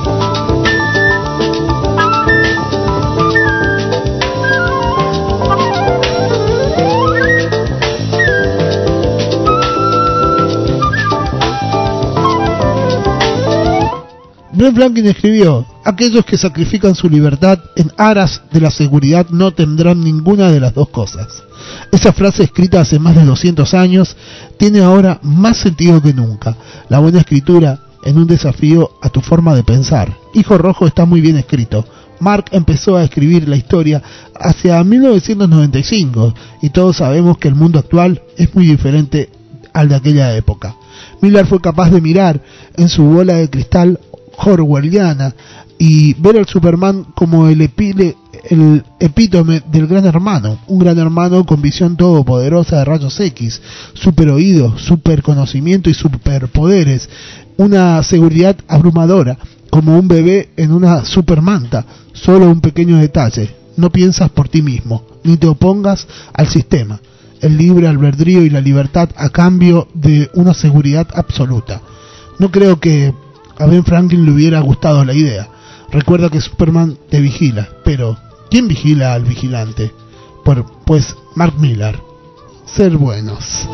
Brett Franklin escribió: aquellos que sacrifican su libertad en aras de la seguridad no tendrán ninguna de las dos cosas. Esa frase, escrita hace más de doscientos años, tiene ahora más sentido que nunca. La buena escritura en un desafío a tu forma de pensar. Hijo Rojo está muy bien escrito. Mark empezó a escribir la historia hacia mil novecientos noventa y cinco y todos sabemos que el mundo actual es muy diferente al de aquella época. Miller fue capaz de mirar en su bola de cristal orwelliana y ver al Superman como el, epile, el epítome del gran hermano, un gran hermano con visión todopoderosa de rayos X, super oído, super conocimiento y superpoderes, una seguridad abrumadora, como un bebé en una supermanta. Solo un pequeño detalle: no piensas por ti mismo, ni te opongas al sistema. El libre albedrío y la libertad a cambio de una seguridad absoluta. No creo que a Ben Franklin le hubiera gustado la idea. Recuerda que Superman te vigila, pero ¿quién vigila al vigilante? Por, pues Mark Miller. Ser buenos.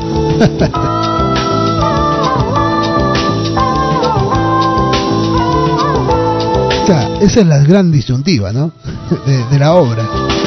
O sea, esa es la gran disyuntiva, ¿no? De, de la obra.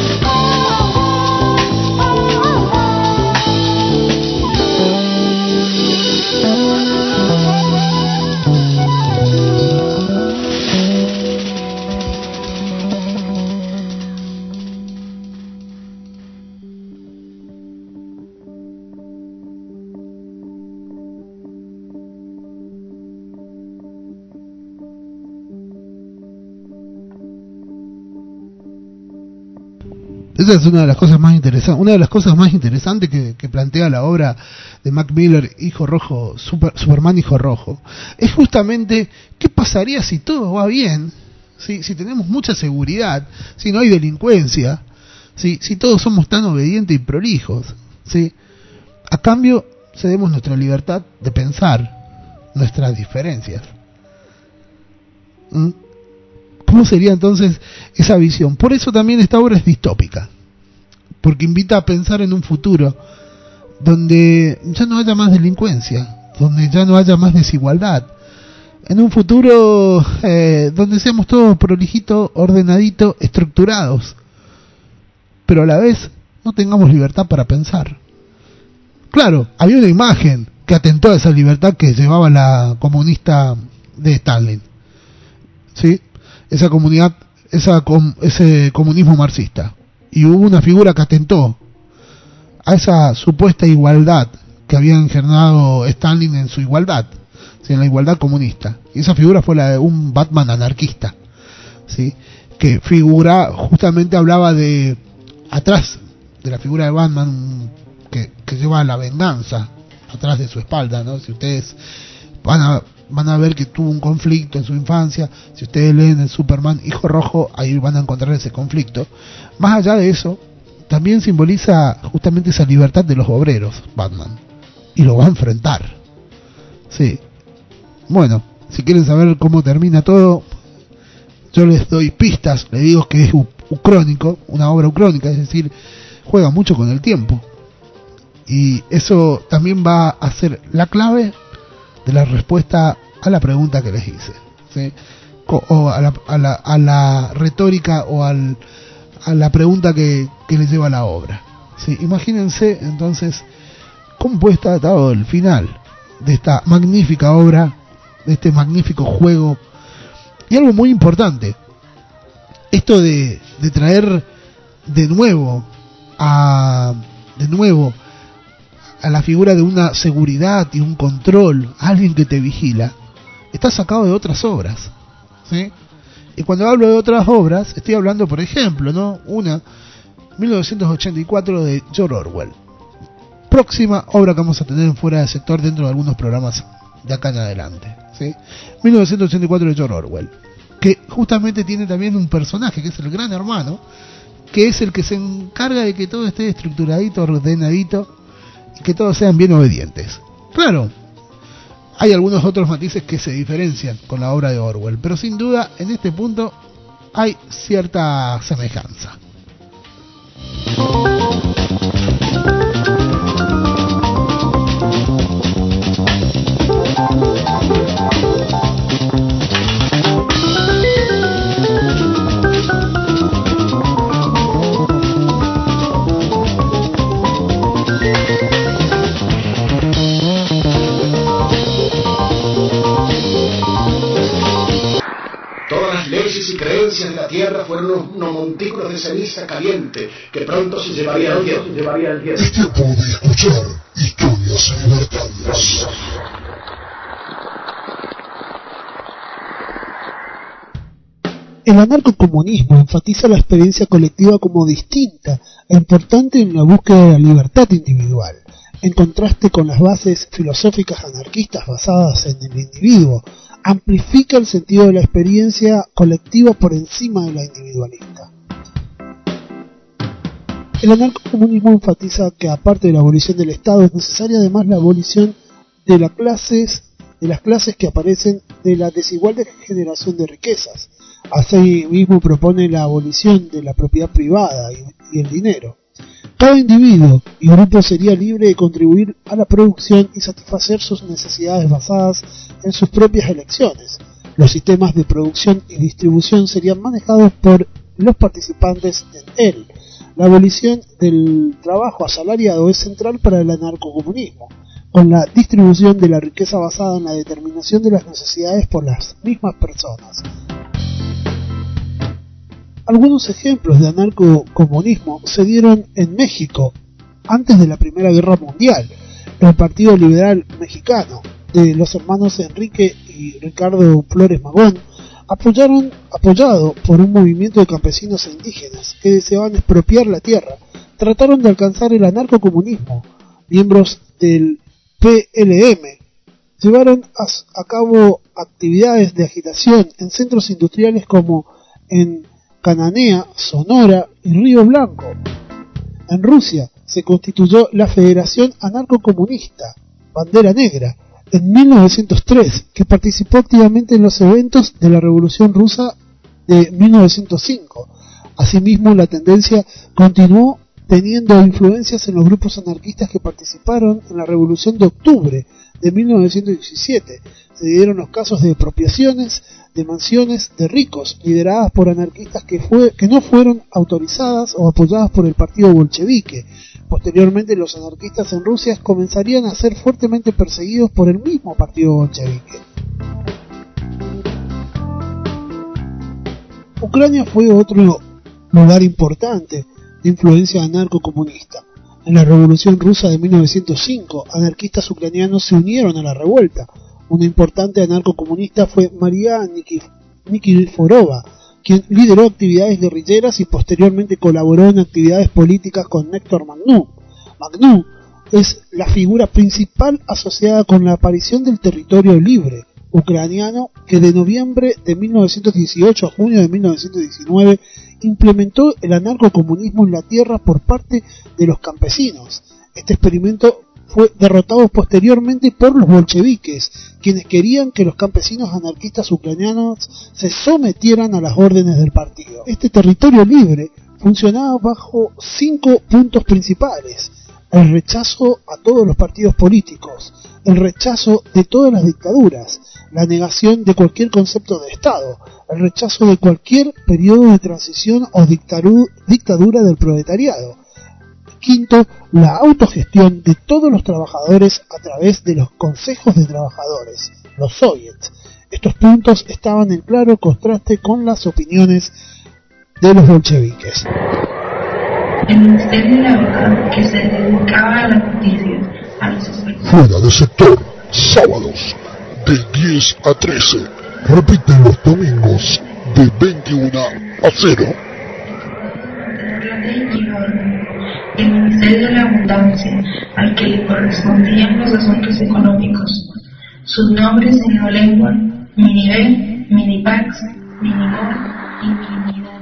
Esa es una de las cosas más interesantes, una de las cosas más interesantes que, que plantea la obra de Mac Miller, Hijo Rojo, Super, Superman Hijo Rojo, es justamente qué pasaría si todo va bien, si, si tenemos mucha seguridad, si no hay delincuencia, si, si todos somos tan obedientes y prolijos, ¿sí? A cambio cedemos nuestra libertad de pensar nuestras diferencias. ¿Mm? ¿Cómo sería entonces esa visión? Por eso también esta obra es distópica, porque invita a pensar en un futuro donde ya no haya más delincuencia, donde ya no haya más desigualdad, en un futuro eh, donde seamos todos prolijitos, ordenaditos, estructurados, pero a la vez no tengamos libertad para pensar. Claro, había una imagen que atentó a esa libertad que llevaba la comunista de Stalin, ¿sí? Esa comunidad, esa com, ese comunismo marxista, y hubo una figura que atentó a esa supuesta igualdad que había encarnado Stalin en su igualdad, ¿sí? En la igualdad comunista, y esa figura fue la de un Batman anarquista, ¿sí? Que figura, justamente hablaba de, atrás de la figura de Batman, que, que lleva la venganza atrás de su espalda, ¿no? Si ustedes van a van a ver que tuvo un conflicto en su infancia, si ustedes leen el Superman Hijo Rojo, ahí van a encontrar ese conflicto. Más allá de eso, también simboliza justamente esa libertad de los obreros, Batman, y lo va a enfrentar. Sí. Bueno, si quieren saber cómo termina todo, yo les doy pistas, les digo que es ucrónico, una obra ucrónica, es decir, juega mucho con el tiempo. Y eso también va a ser la clave de la respuesta a la pregunta que les hice, ¿sí? O a la, a la, a la retórica o al, a la pregunta que, que les lleva a la obra, ¿sí? Imagínense entonces cómo puede estar dado el final de esta magnífica obra, de este magnífico juego. Y algo muy importante, esto de, de traer de nuevo a de nuevo a la figura de una seguridad y un control, alguien que te vigila, está sacado de otras obras, ¿sí? Y cuando hablo de otras obras, estoy hablando, por ejemplo, ¿no? Una, mil novecientos ochenta y cuatro de George Orwell. Próxima obra que vamos a tener en Fuera de Sector dentro de algunos programas de acá en adelante, ¿sí? mil novecientos ochenta y cuatro de George Orwell, que justamente tiene también un personaje que es el Gran Hermano, que es el que se encarga de que todo esté estructuradito, ordenadito, y que todos sean bien obedientes. Claro, hay algunos otros matices que se diferencian con la obra de Orwell, pero sin duda en este punto hay cierta semejanza. Y creencias de la tierra fueron unos montículos de ceniza caliente que pronto se llevarían al viento. Es tiempo de escuchar historias libertarias. El anarcocomunismo enfatiza la experiencia colectiva como distinta e importante en la búsqueda de la libertad individual, en contraste con las bases filosóficas anarquistas basadas en el individuo. Amplifica el sentido de la experiencia colectiva por encima de la individualista. El anarcocomunismo enfatiza que aparte de la abolición del Estado es necesaria además la abolición de las clases, de las clases que aparecen de la desigual generación de riquezas. Asimismo propone la abolición de la propiedad privada y, y el dinero. Cada individuo y grupo sería libre de contribuir a la producción y satisfacer sus necesidades basadas en sus propias elecciones. Los sistemas de producción y distribución serían manejados por los participantes en él. La abolición del trabajo asalariado es central para el anarcocomunismo, con la distribución de la riqueza basada en la determinación de las necesidades por las mismas personas. Algunos ejemplos de anarcocomunismo se dieron en México antes de la Primera Guerra Mundial. El Partido Liberal Mexicano de los hermanos Enrique y Ricardo Flores Magón, apoyaron, apoyado por un movimiento de campesinos e indígenas que deseaban expropiar la tierra, trataron de alcanzar el anarcocomunismo. Miembros del P L M llevaron a, a cabo actividades de agitación en centros industriales como en Cananea, Sonora y Río Blanco. En Rusia se constituyó la Federación Anarcocomunista, Bandera Negra, en mil novecientos tres, que participó activamente en los eventos de la Revolución Rusa de mil novecientos cinco. Asimismo, la tendencia continuó teniendo influencias en los grupos anarquistas que participaron en la Revolución de Octubre de mil novecientos diecisiete. Se dieron los casos de apropiaciones de mansiones de ricos, lideradas por anarquistas que, fue, que no fueron autorizadas o apoyadas por el partido bolchevique. Posteriormente, los anarquistas en Rusia comenzarían a ser fuertemente perseguidos por el mismo partido bolchevique. Ucrania fue otro lugar importante de influencia anarco-comunista. En la Revolución Rusa de mil novecientos cinco, anarquistas ucranianos se unieron a la revuelta. Una importante anarco-comunista fue María Nikiforova, quien lideró actividades guerrilleras y posteriormente colaboró en actividades políticas con Néctor Magnú. Magnú es la figura principal asociada con la aparición del territorio libre ucraniano, que de noviembre de mil novecientos dieciocho a junio de mil novecientos diecinueve implementó el anarcocomunismo en la tierra por parte de los campesinos. Este experimento fue derrotado posteriormente por los bolcheviques, quienes querían que los campesinos anarquistas ucranianos se sometieran a las órdenes del partido. Este territorio libre funcionaba bajo cinco puntos principales: el rechazo a todos los partidos políticos, el rechazo de todas las dictaduras, la negación de cualquier concepto de Estado, el rechazo de cualquier periodo de transición o dictadura del proletariado. Quinto, la autogestión de todos los trabajadores a través de los consejos de trabajadores, los soviets. Estos puntos estaban en claro contraste con las opiniones de los bolcheviques. El Ministerio de la Verdad, que se dedicaba a la noticia, a los aspectos... Fuera de sector, sábados, de diez a trece. Repiten los domingos, de veintiuno a cero. El Ministerio de la Abundancia, al que le correspondían los asuntos económicos. Sus nombres en la lengua: Minivel, Minipax, Minimor y Minimidad.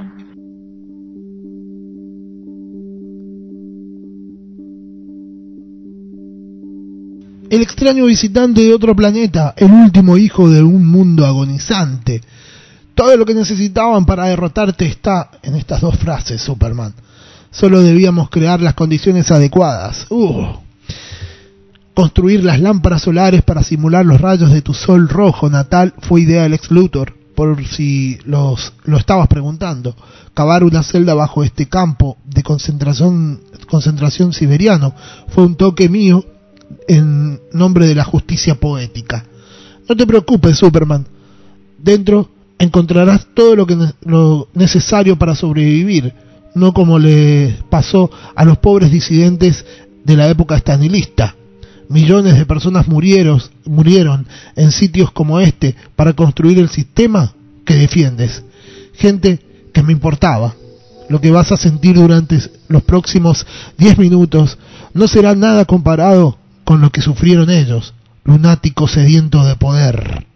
El extraño visitante de otro planeta, el último hijo de un mundo agonizante. Todo lo que necesitaban para derrotarte está en estas dos frases, Superman. Solo debíamos crear las condiciones adecuadas. Uh. Construir las lámparas solares para simular los rayos de tu sol rojo natal fue idea del Lex Luthor, por si los, lo estabas preguntando. Cavar una celda bajo este campo de concentración, concentración siberiano fue un toque mío en nombre de la justicia poética. No te preocupes, Superman. Dentro encontrarás todo lo que lo necesario para sobrevivir, no como le pasó a los pobres disidentes de la época stalinista. Millones de personas murieron, murieron en sitios como este para construir el sistema que defiendes. Gente que me importaba. Lo que vas a sentir durante los próximos diez minutos no será nada comparado con lo que sufrieron ellos, lunáticos sedientos de poder.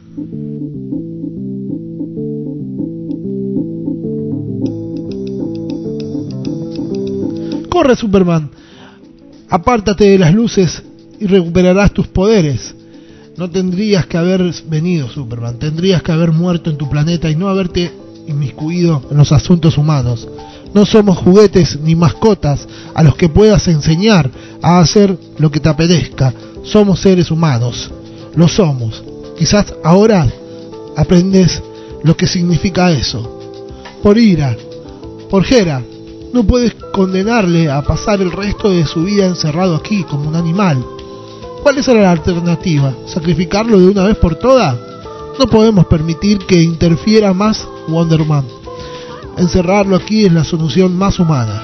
Corre, Superman, apártate de las luces y recuperarás tus poderes. No tendrías que haber venido, Superman, tendrías que haber muerto en tu planeta y no haberte inmiscuido en los asuntos humanos. No somos juguetes ni mascotas a los que puedas enseñar a hacer lo que te apetezca. Somos seres humanos, lo somos. Quizás ahora aprendes lo que significa eso. Por ira, por Hera, no puedes condenarle a pasar el resto de su vida encerrado aquí como un animal. ¿Cuál es la alternativa? ¿Sacrificarlo de una vez por todas? No podemos permitir que interfiera más Wonder Man. Encerrarlo aquí es la solución más humana.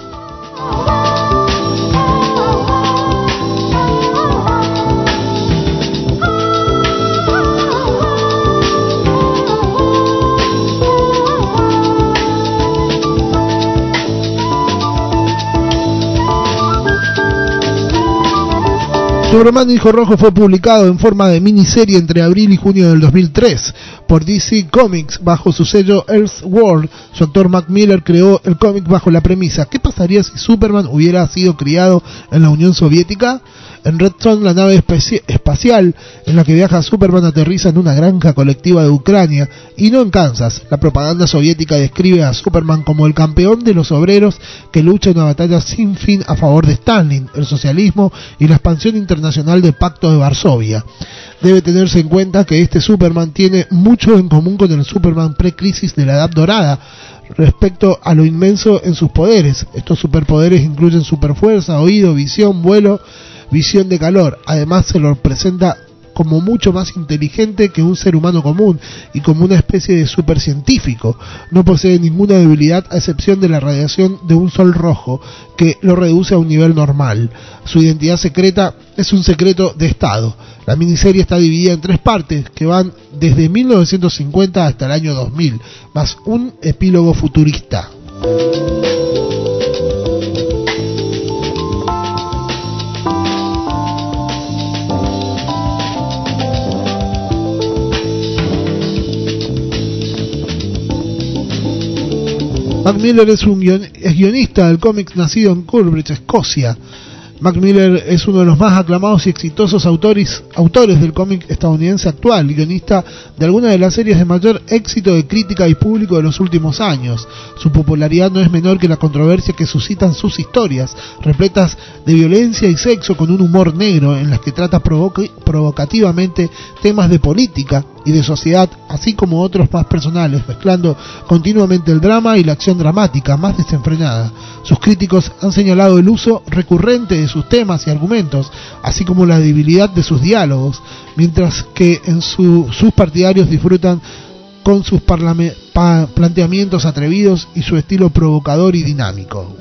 Superman Hijo Rojo fue publicado en forma de miniserie entre abril y junio del dos mil tres por D C Comics bajo su sello Elseworld. Su actor Mac Miller creó el cómic bajo la premisa: ¿qué pasaría si Superman hubiera sido criado en la Unión Soviética? En Red Son, la nave especi- espacial en la que viaja Superman aterriza en una granja colectiva de Ucrania y no en Kansas. La propaganda soviética describe a Superman como el campeón de los obreros que lucha en una batalla sin fin a favor de Stalin, el socialismo y la expansión internacional del Pacto de Varsovia. Debe tenerse en cuenta que este Superman tiene mucho en común con el Superman pre-crisis de la Edad Dorada, respecto a lo inmenso en sus poderes. Estos superpoderes incluyen superfuerza, oído, visión, vuelo, visión de calor. Además se lo presenta como mucho más inteligente que un ser humano común y como una especie de supercientífico. No posee ninguna debilidad a excepción de la radiación de un sol rojo que lo reduce a un nivel normal. Su identidad secreta es un secreto de Estado. La miniserie está dividida en tres partes que van desde mil novecientos cincuenta hasta el año dos mil, más un epílogo futurista. Mac Miller es un guion, es guionista del cómic nacido en Corbridge, Escocia. Mac Miller es uno de los más aclamados y exitosos autores, autores del cómic estadounidense actual, guionista de algunas de las series de mayor éxito de crítica y público de los últimos años. Su popularidad no es menor que la controversia que suscitan sus historias, repletas de violencia y sexo con un humor negro en las que trata provoca- provocativamente temas de política y de sociedad, así como otros más personales, mezclando continuamente el drama y la acción dramática más desenfrenada. Sus críticos han señalado el uso recurrente de sus temas y argumentos, así como la debilidad de sus diálogos, mientras que en su, sus partidarios disfrutan con sus parlame, pa, planteamientos atrevidos y su estilo provocador y dinámico.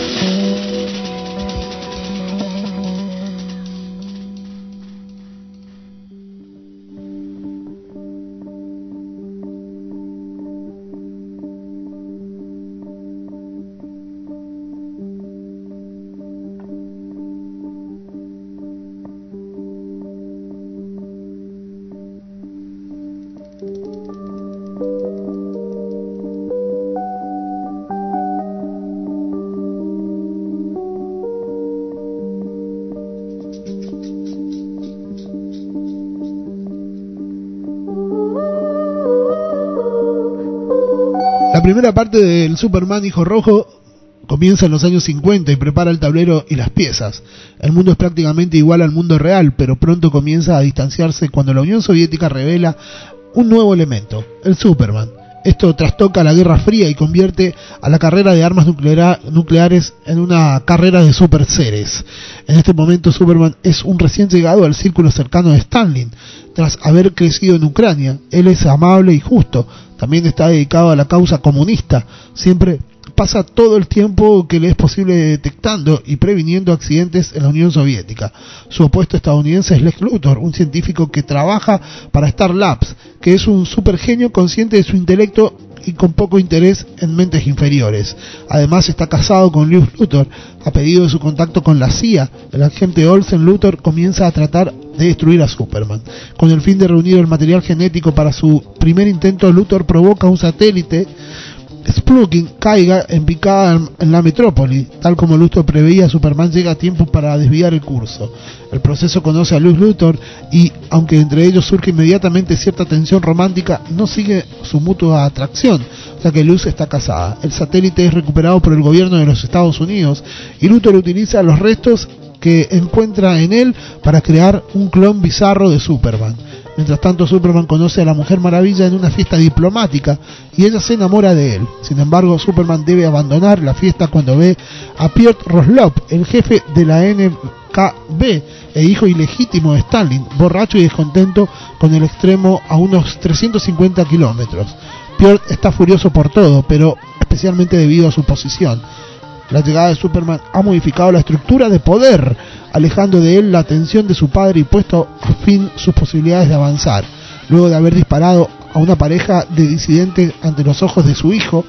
La primera parte del Superman Hijo Rojo comienza en los años cincuenta y prepara el tablero y las piezas. El mundo es prácticamente igual al mundo real, pero pronto comienza a distanciarse cuando la Unión Soviética revela un nuevo elemento, el Superman. Esto trastoca la Guerra Fría y convierte a la carrera de armas nuclear, nucleares en una carrera de superseres. En este momento Superman es un recién llegado al círculo cercano de Stalin. Tras haber crecido en Ucrania, él es amable y justo. También está dedicado a la causa comunista. Siempre pasa todo el tiempo que le es posible detectando y previniendo accidentes en la Unión Soviética. Su opuesto estadounidense es Lex Luthor, un científico que trabaja para Star Labs, que es un supergenio consciente de su intelecto y con poco interés en mentes inferiores. Además está casado con Lex Luthor. A pedido de su contacto con la C I A, el agente Olsen, Luthor comienza a tratar de destruir a Superman. Con el fin de reunir el material genético para su primer intento, Luthor provoca un satélite Splukin caiga en picada en la metrópoli. Tal como Luthor preveía, Superman llega a tiempo para desviar el curso. El proceso conoce a Lex Luthor y, aunque entre ellos surge inmediatamente cierta tensión romántica, no sigue su mutua atracción, ya que Luz está casada. El satélite es recuperado por el gobierno de los Estados Unidos y Luthor utiliza los restos que encuentra en él para crear un clon bizarro de Superman. Mientras tanto, Superman conoce a la Mujer Maravilla en una fiesta diplomática y ella se enamora de él. Sin embargo, Superman debe abandonar la fiesta cuando ve a Piotr Roslov, el jefe de la N K V e hijo ilegítimo de Stalin, borracho y descontento con el extremo a unos trescientos cincuenta kilómetros. Piotr está furioso por todo, pero especialmente debido a su posición. La llegada de Superman ha modificado la estructura de poder, alejando de él la atención de su padre y puesto a fin sus posibilidades de avanzar. Luego de haber disparado a una pareja de disidentes ante los ojos de su hijo,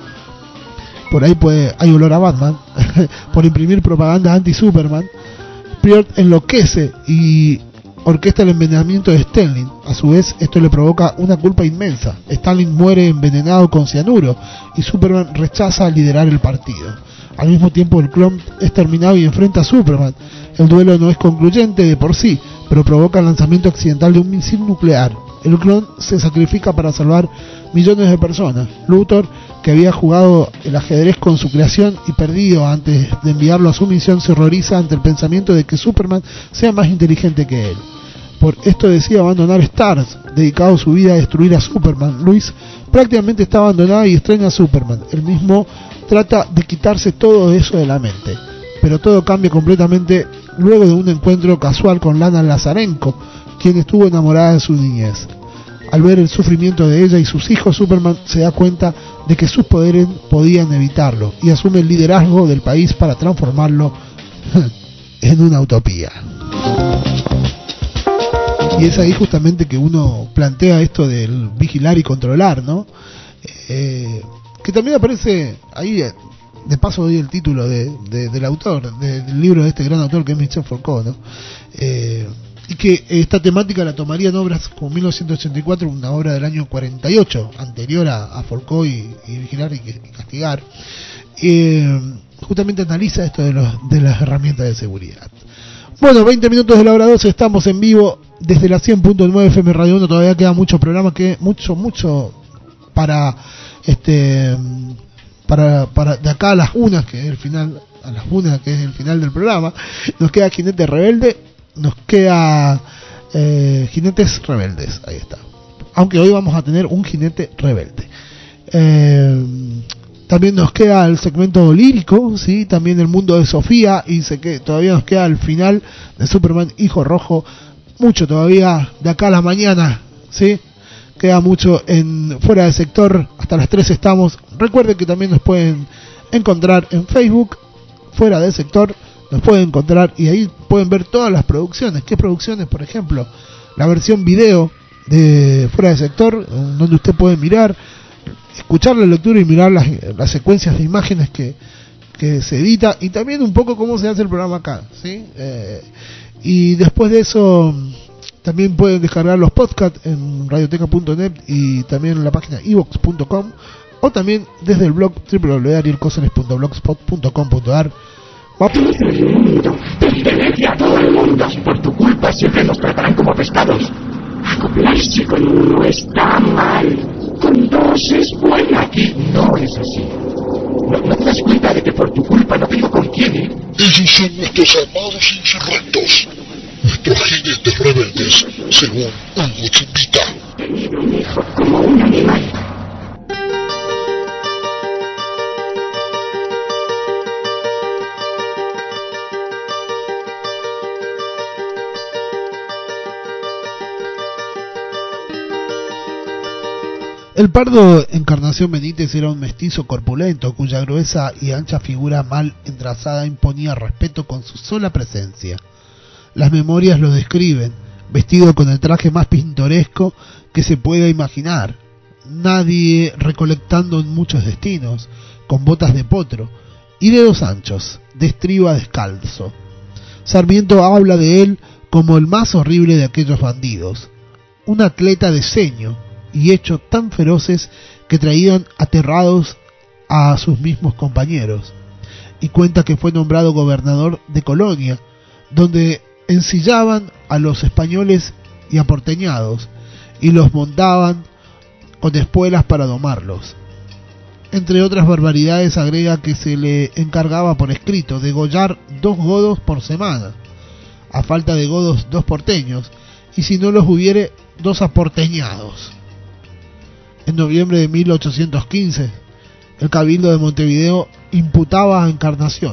por ahí puede, hay olor a Batman, por imprimir propaganda anti-Superman, Piotr enloquece y orquesta el envenenamiento de Stalin. A su vez, esto le provoca una culpa inmensa. Stalin muere envenenado con cianuro y Superman rechaza liderar el partido. Al mismo tiempo, el clon es terminado y enfrenta a Superman. El duelo no es concluyente de por sí, pero provoca el lanzamiento accidental de un misil nuclear. El clon se sacrifica para salvar millones de personas. Luthor, que había jugado el ajedrez con su creación y perdido antes de enviarlo a su misión, se horroriza ante el pensamiento de que Superman sea más inteligente que él. Por esto decide abandonar Stars, dedicado su vida a destruir a Superman. Luis prácticamente está abandonada y extraña a Superman. Él mismo trata de quitarse todo eso de la mente, pero todo cambia completamente luego de un encuentro casual con Lana Lazarenko, quien estuvo enamorada de su niñez. Al ver el sufrimiento de ella y sus hijos, Superman se da cuenta de que sus poderes podían evitarlo y asume el liderazgo del país para transformarlo en una utopía. Y es ahí justamente que uno plantea esto del vigilar y controlar, ¿no? Eh, que también aparece ahí, de paso doy el título de, de, del autor, de, del libro de este gran autor que es Michel Foucault, ¿no? Eh, y que esta temática la tomaría en obras como mil novecientos ochenta y cuatro, una obra del año cuarenta y ocho, anterior a, a Foucault y, y Vigilar y, y Castigar. Eh, justamente analiza esto de, los, de las herramientas de seguridad. Bueno, veinte minutos de la hora doce, estamos en vivo desde la cien punto nueve F M Radio uno, todavía queda mucho programa, que mucho, mucho para este para para de acá a las unas, que es el final, a las unas, que es el final del programa. Nos queda Jinete Rebelde, nos queda eh, Jinetes Rebeldes, ahí está. Aunque hoy vamos a tener un jinete rebelde. Eh, también nos queda el segmento lírico, sí, también el mundo de Sofía, y sé que todavía nos queda el final de Superman Hijo Rojo. Mucho todavía de acá a la mañana, sí, queda mucho en Fuera de Sector. Hasta las tres estamos. Recuerden que también nos pueden encontrar en Facebook, Fuera de Sector, nos pueden encontrar y ahí pueden ver todas las producciones. ¿Qué producciones? Por ejemplo, la versión video de Fuera de Sector, donde usted puede mirar, escuchar la lectura y mirar las, las secuencias de imágenes que, que se edita, y también un poco cómo se hace el programa acá, ¿sí? Eh, y después de eso también pueden descargar los podcasts en radioteca punto net y también en la página ivox punto com, o también desde el blog doble u doble u doble u punto ariel coseles punto blogspot punto com punto a r. El mundo, pertenece a todo el mundo. Por tu culpa siempre nos tratarán como pescados. Acoplarse con uno está mal, con dos es bueno. Aquí no es así. ¿No, no te das cuenta de que por tu culpa no tengo con quién, eh? Ellos son nuestros amados insurrectos, nuestros jinetes rebeldes, según Hugo Chumbita. Tener un hijo como un animal. El pardo Encarnación Benítez era un mestizo corpulento cuya gruesa y ancha figura mal entrazada imponía respeto con su sola presencia. Las memorias lo describen, vestido con el traje más pintoresco que se pueda imaginar, nadie recolectando en muchos destinos, con botas de potro y dedos anchos, de estriba descalzo. Sarmiento habla de él como el más horrible de aquellos bandidos, un atleta de ceño y hechos tan feroces que traían aterrados a sus mismos compañeros, y cuenta que fue nombrado gobernador de Colonia, donde ensillaban a los españoles y aporteñados, y los montaban con espuelas para domarlos. Entre otras barbaridades agrega que se le encargaba por escrito degollar dos godos por semana, a falta de godos dos porteños, y si no los hubiere, dos aporteñados. En noviembre de mil ochocientos quince, el Cabildo de Montevideo imputaba a Encarnación,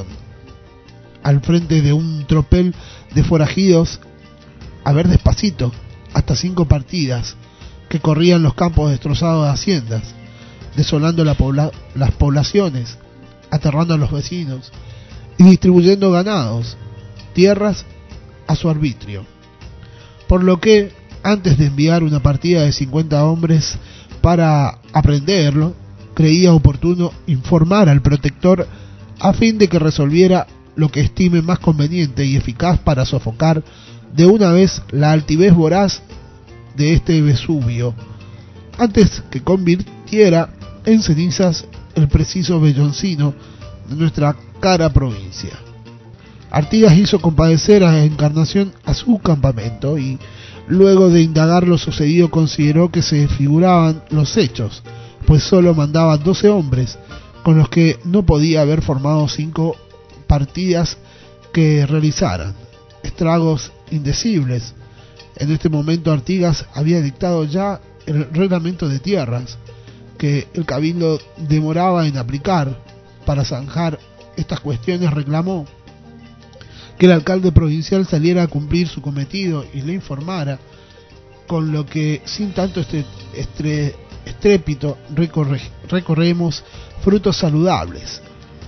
al frente de un tropel de forajidos, a ver despacito, hasta cinco partidas, que corrían los campos destrozados de haciendas, desolando la pobla- las poblaciones, aterrando a los vecinos, y distribuyendo ganados, tierras, a su arbitrio. Por lo que, antes de enviar una partida de cincuenta hombres para aprenderlo, creía oportuno informar al protector a fin de que resolviera lo que estime más conveniente y eficaz para sofocar de una vez la altivez voraz de este Vesubio, antes que convirtiera en cenizas el preciso velloncino de nuestra cara provincia. Artigas hizo compadecer a Encarnación a su campamento y, luego de indagar lo sucedido, consideró que se desfiguraban los hechos, pues solo mandaba doce hombres, con los que no podía haber formado cinco partidas que realizaran estragos indecibles. En este momento Artigas había dictado ya el reglamento de tierras, que el cabildo demoraba en aplicar. Para zanjar estas cuestiones reclamó que el alcalde provincial saliera a cumplir su cometido y le informara, con lo que sin tanto estre, estre, estrépito recorre, recorremos frutos saludables.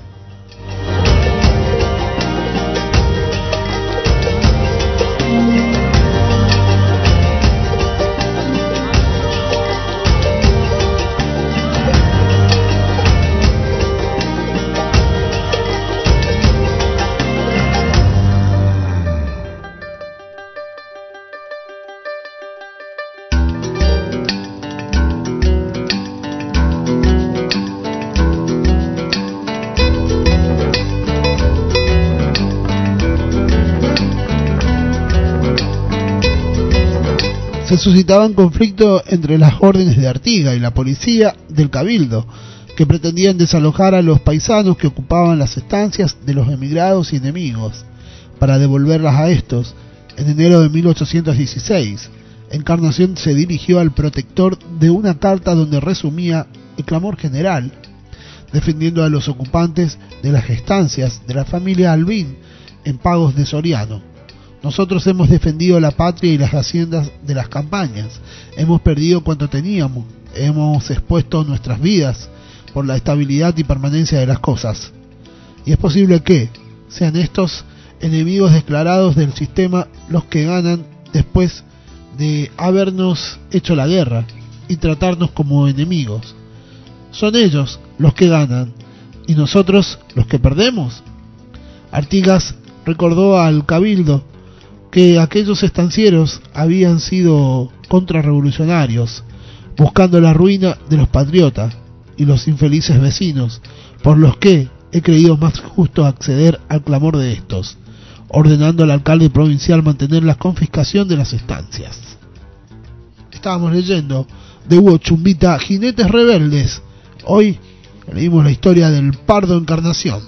Se suscitaban conflictos entre las órdenes de Artigas y la policía del cabildo, que pretendían desalojar a los paisanos que ocupaban las estancias de los emigrados y enemigos, para devolverlas a estos. En enero de mil ochocientos dieciséis, Encarnación se dirigió al protector de una carta donde resumía el clamor general, defendiendo a los ocupantes de las estancias de la familia Albín en pagos de Soriano. Nosotros hemos defendido la patria y las haciendas de las campañas, hemos perdido cuanto teníamos, hemos expuesto nuestras vidas por la estabilidad y permanencia de las cosas. Y es posible que sean estos enemigos declarados del sistema los que ganan después de habernos hecho la guerra y tratarnos como enemigos. Son ellos los que ganan y nosotros los que perdemos. Artigas recordó al cabildo que aquellos estancieros habían sido contrarrevolucionarios, buscando la ruina de los patriotas y los infelices vecinos, por los que he creído más justo acceder al clamor de estos, ordenando al alcalde provincial mantener la confiscación de las estancias. Estábamos leyendo de Hugo Chumbita, Jinetes Rebeldes. Hoy leímos la historia del Pardo Encarnación.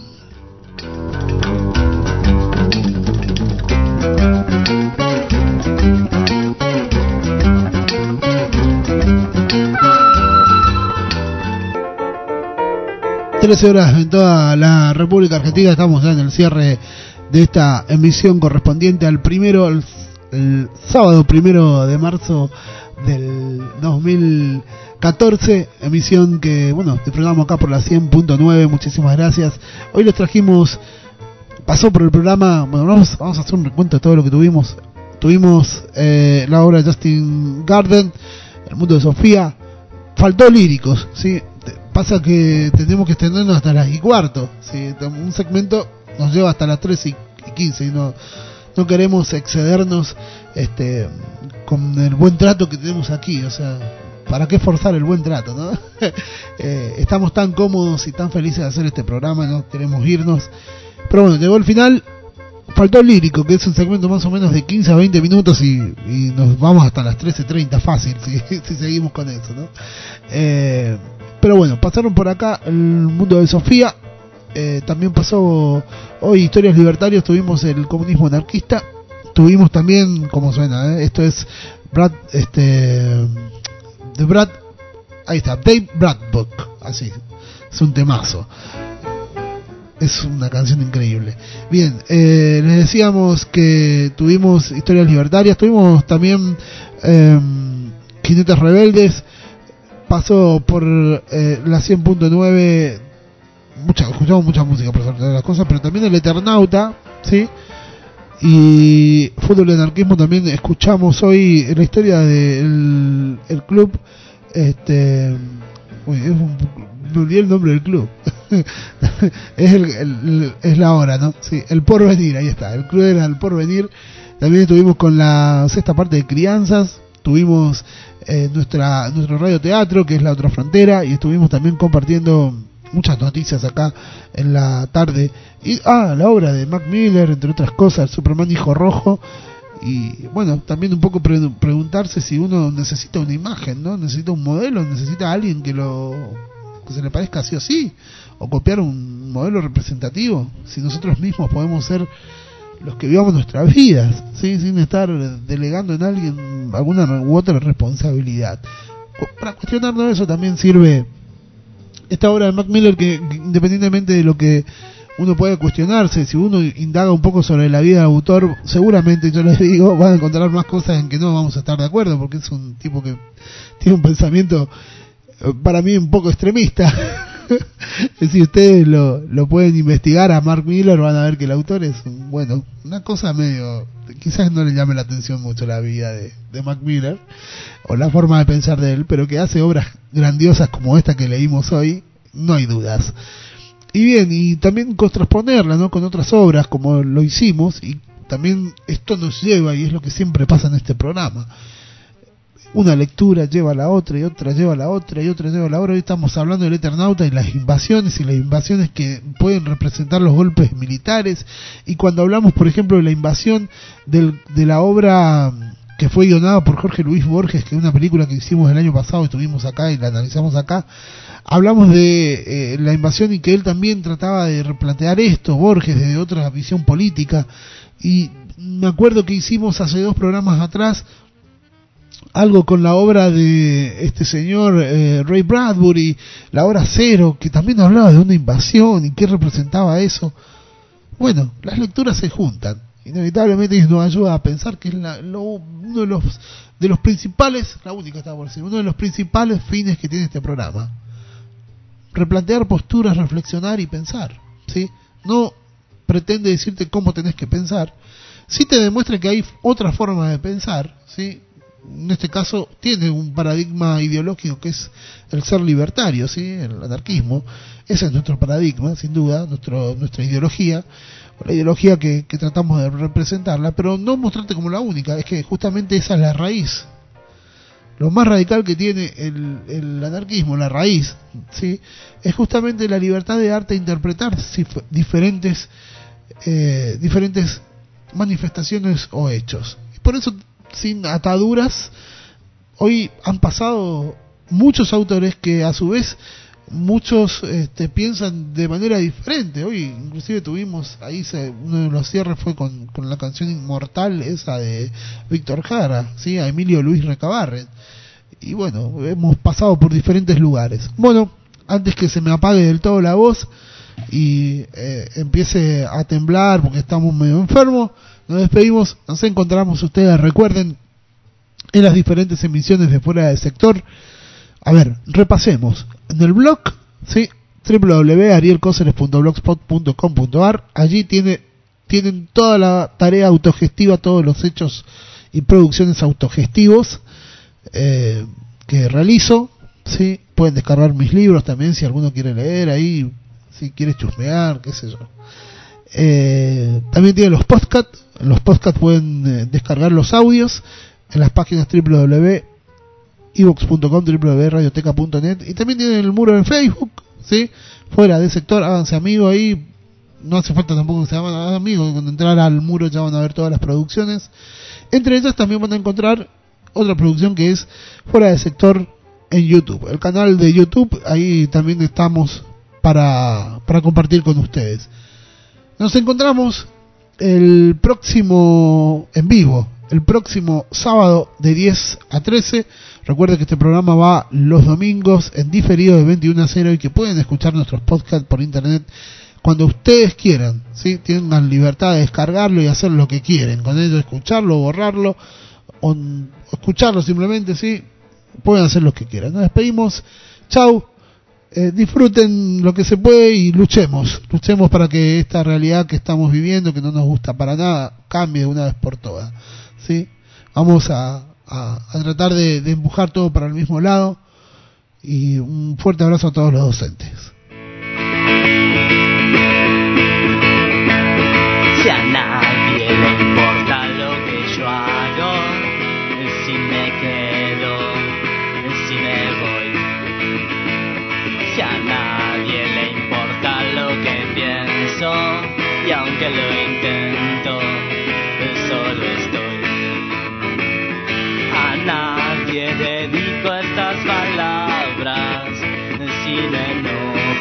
trece horas en toda la República Argentina. Estamos ya en el cierre de esta emisión correspondiente al primero, el, el sábado primero de marzo del dos mil catorce, emisión que, bueno, disfrutamos acá por la cien punto nueve. Muchísimas gracias. Hoy les trajimos, pasó por el programa, bueno, vamos, vamos a hacer un recuento de todo lo que tuvimos. Tuvimos eh, la obra de Justin Garden, El Mundo de Sofía. Faltó Líricos, ¿sí? Pasa que tenemos que extendernos hasta las y cuarto, ¿sí? Un segmento nos lleva hasta las tres y quince y no, no queremos excedernos este, con el buen trato que tenemos aquí. O sea, ¿para qué forzar el buen trato, no? eh, estamos tan cómodos y tan felices de hacer este programa, no queremos irnos. Pero bueno, llegó el final. Faltó Lírico, que es un segmento más o menos de quince a veinte minutos y, y nos vamos hasta las trece treinta fácil si, si seguimos con eso, ¿no? Eh, pero bueno, pasaron por acá El Mundo de Sofía, eh, también pasó hoy Historias Libertarias, tuvimos el comunismo anarquista, tuvimos también, como suena, ¿eh? Esto es Brad, este, de Brad, ahí está, Dave Bradbuck, así, es un temazo. Es una canción increíble. Bien, eh, les decíamos que tuvimos Historias Libertarias, tuvimos también eh, Jinetes Rebeldes, pasó por eh, la cien punto nueve, mucha, escuchamos mucha música por sobre todas las cosas, pero también El Eternauta, ¿sí? Y Fútbol y Anarquismo también escuchamos hoy la historia del el club, este, uy, es un, me olvidé el nombre del club. es el, el, es la hora, ¿no? Sí, El Porvenir, ahí está. El club era El Porvenir. También estuvimos con la sexta parte de Crianzas. Tuvimos eh, nuestra nuestro radioteatro, que es La Otra Frontera, y estuvimos también compartiendo muchas noticias acá en la tarde. Y ah, la obra de Mac Miller, entre otras cosas, Superman Hijo Rojo. Y bueno, también un poco pre- preguntarse si uno necesita una imagen, ¿no? Necesita un modelo, necesita a alguien que lo que se le parezca así o sí, o copiar un modelo representativo, si nosotros mismos podemos ser los que vivamos nuestras vidas, ¿sí? Sin estar delegando en alguien alguna u otra responsabilidad. Para cuestionarnos eso también sirve esta obra de Mac Miller, que independientemente de lo que uno puede cuestionarse, si uno indaga un poco sobre la vida del autor, seguramente, yo les digo, van a encontrar más cosas en que no vamos a estar de acuerdo, porque es un tipo que tiene un pensamiento para mí un poco extremista. Si ustedes lo, lo pueden investigar a Mark Miller, van a ver que el autor es, bueno, una cosa medio, quizás no le llame la atención mucho la vida de, de Mark Miller o la forma de pensar de él, pero que hace obras grandiosas como esta que leímos hoy, no hay dudas. Y bien, y también contraponerla, ¿no?, con otras obras como lo hicimos, y también esto nos lleva, y es lo que siempre pasa en este programa, una lectura lleva a la otra, y otra lleva a la otra, y otra lleva a la otra. Hoy estamos hablando del Eternauta y las invasiones, y las invasiones que pueden representar los golpes militares. Y cuando hablamos, por ejemplo, de la invasión del, de la obra que fue guionada por Jorge Luis Borges, que es una película que hicimos el año pasado, estuvimos acá y la analizamos acá, hablamos de eh, la invasión, y que él también trataba de replantear esto, Borges, desde otra visión política. Y me acuerdo que hicimos hace dos programas atrás algo con la obra de este señor eh, Ray Bradbury, la hora cero, que también hablaba de una invasión y qué representaba eso. Bueno, las lecturas se juntan, inevitablemente, y nos ayuda a pensar que es la, lo, uno de los de los principales, la única estaba por decir, uno de los principales fines que tiene este programa: replantear posturas, reflexionar y pensar, ¿sí? No pretende decirte cómo tenés que pensar, sí te demuestra que hay otra forma de pensar, ¿sí? En este caso tiene un paradigma ideológico que es el ser libertario, ¿sí?, el anarquismo. Ese es nuestro paradigma, sin duda, nuestro nuestra ideología, la ideología que, que tratamos de representarla, pero no mostrarte como la única, es que justamente esa es la raíz. Lo más radical que tiene el, el anarquismo, la raíz, ¿sí?, es justamente la libertad de arte, interpretar cif- diferentes eh, diferentes manifestaciones o hechos. Y por eso, sin ataduras, hoy han pasado muchos autores que a su vez muchos este, piensan de manera diferente. Hoy inclusive tuvimos ahí se, uno de los cierres fue con, con la canción Inmortal, esa de Víctor Jara, ¿sí?, a Emilio Luis Recabarren. Y bueno, hemos pasado por diferentes lugares. Bueno, antes que se me apague del todo la voz y eh, empiece a temblar porque estamos medio enfermos, nos despedimos, nos encontramos, ustedes recuerden, en las diferentes emisiones de Fuera del Sector. A ver, repasemos. En el blog, ¿sí?, doble u doble u doble u punto ariel coseres punto blogspot punto com punto a r, allí tiene, tienen toda la tarea autogestiva, todos los hechos y producciones autogestivos eh, que realizo, ¿sí? Pueden descargar mis libros también si alguno quiere leer ahí, si quiere chusmear, qué sé yo. Eh, también tiene los podcasts. Los podcasts pueden eh, descargar los audios en las páginas doble u doble u doble u punto ivox punto com, doble u doble u doble u punto radioteca punto net, y también tienen el muro en Facebook, ¿sí?, Fuera de Sector. Háganse amigos ahí, no hace falta tampoco que se hagan amigos, cuando entrar al muro ya van a ver todas las producciones. Entre ellas también van a encontrar otra producción que es Fuera de Sector en YouTube, el canal de YouTube. Ahí también estamos para, para compartir con ustedes. Nos encontramos el próximo en vivo, el próximo sábado de diez a trece. Recuerden que este programa va los domingos en diferido de veintiuno a cero, y que pueden escuchar nuestros podcasts por internet cuando ustedes quieran, ¿sí? Tengan libertad de descargarlo y hacer lo que quieren con ello, escucharlo, borrarlo o escucharlo simplemente, ¿sí? Pueden hacer lo que quieran. Nos despedimos. Chau. Eh, disfruten lo que se puede y luchemos, luchemos para que esta realidad que estamos viviendo, que no nos gusta para nada, cambie de una vez por todas, ¿sí? Vamos a, a, a tratar de, de empujar todo para el mismo lado, y un fuerte abrazo a todos los docentes. Si a nadie le importa lo que yo hago, si me quedo, si me voy. Si a nadie le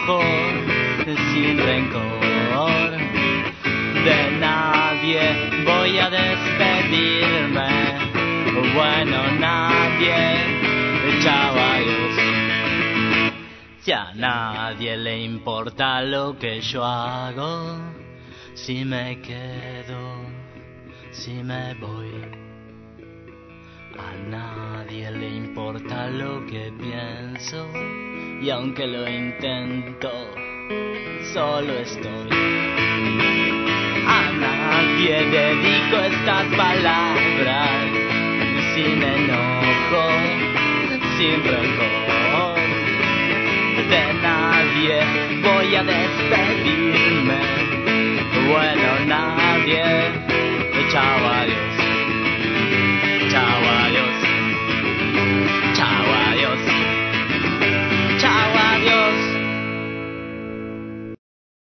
enojo, sin rencor. De nadie voy a despedirme. Bueno, nadie, chao, adiós. Si a nadie le importa lo que yo hago, si me quedo, si me voy. A nadie le importa lo que pienso, y aunque lo intento, solo estoy. A nadie dedico estas palabras, sin enojo, sin rencor. De nadie voy a despedirme.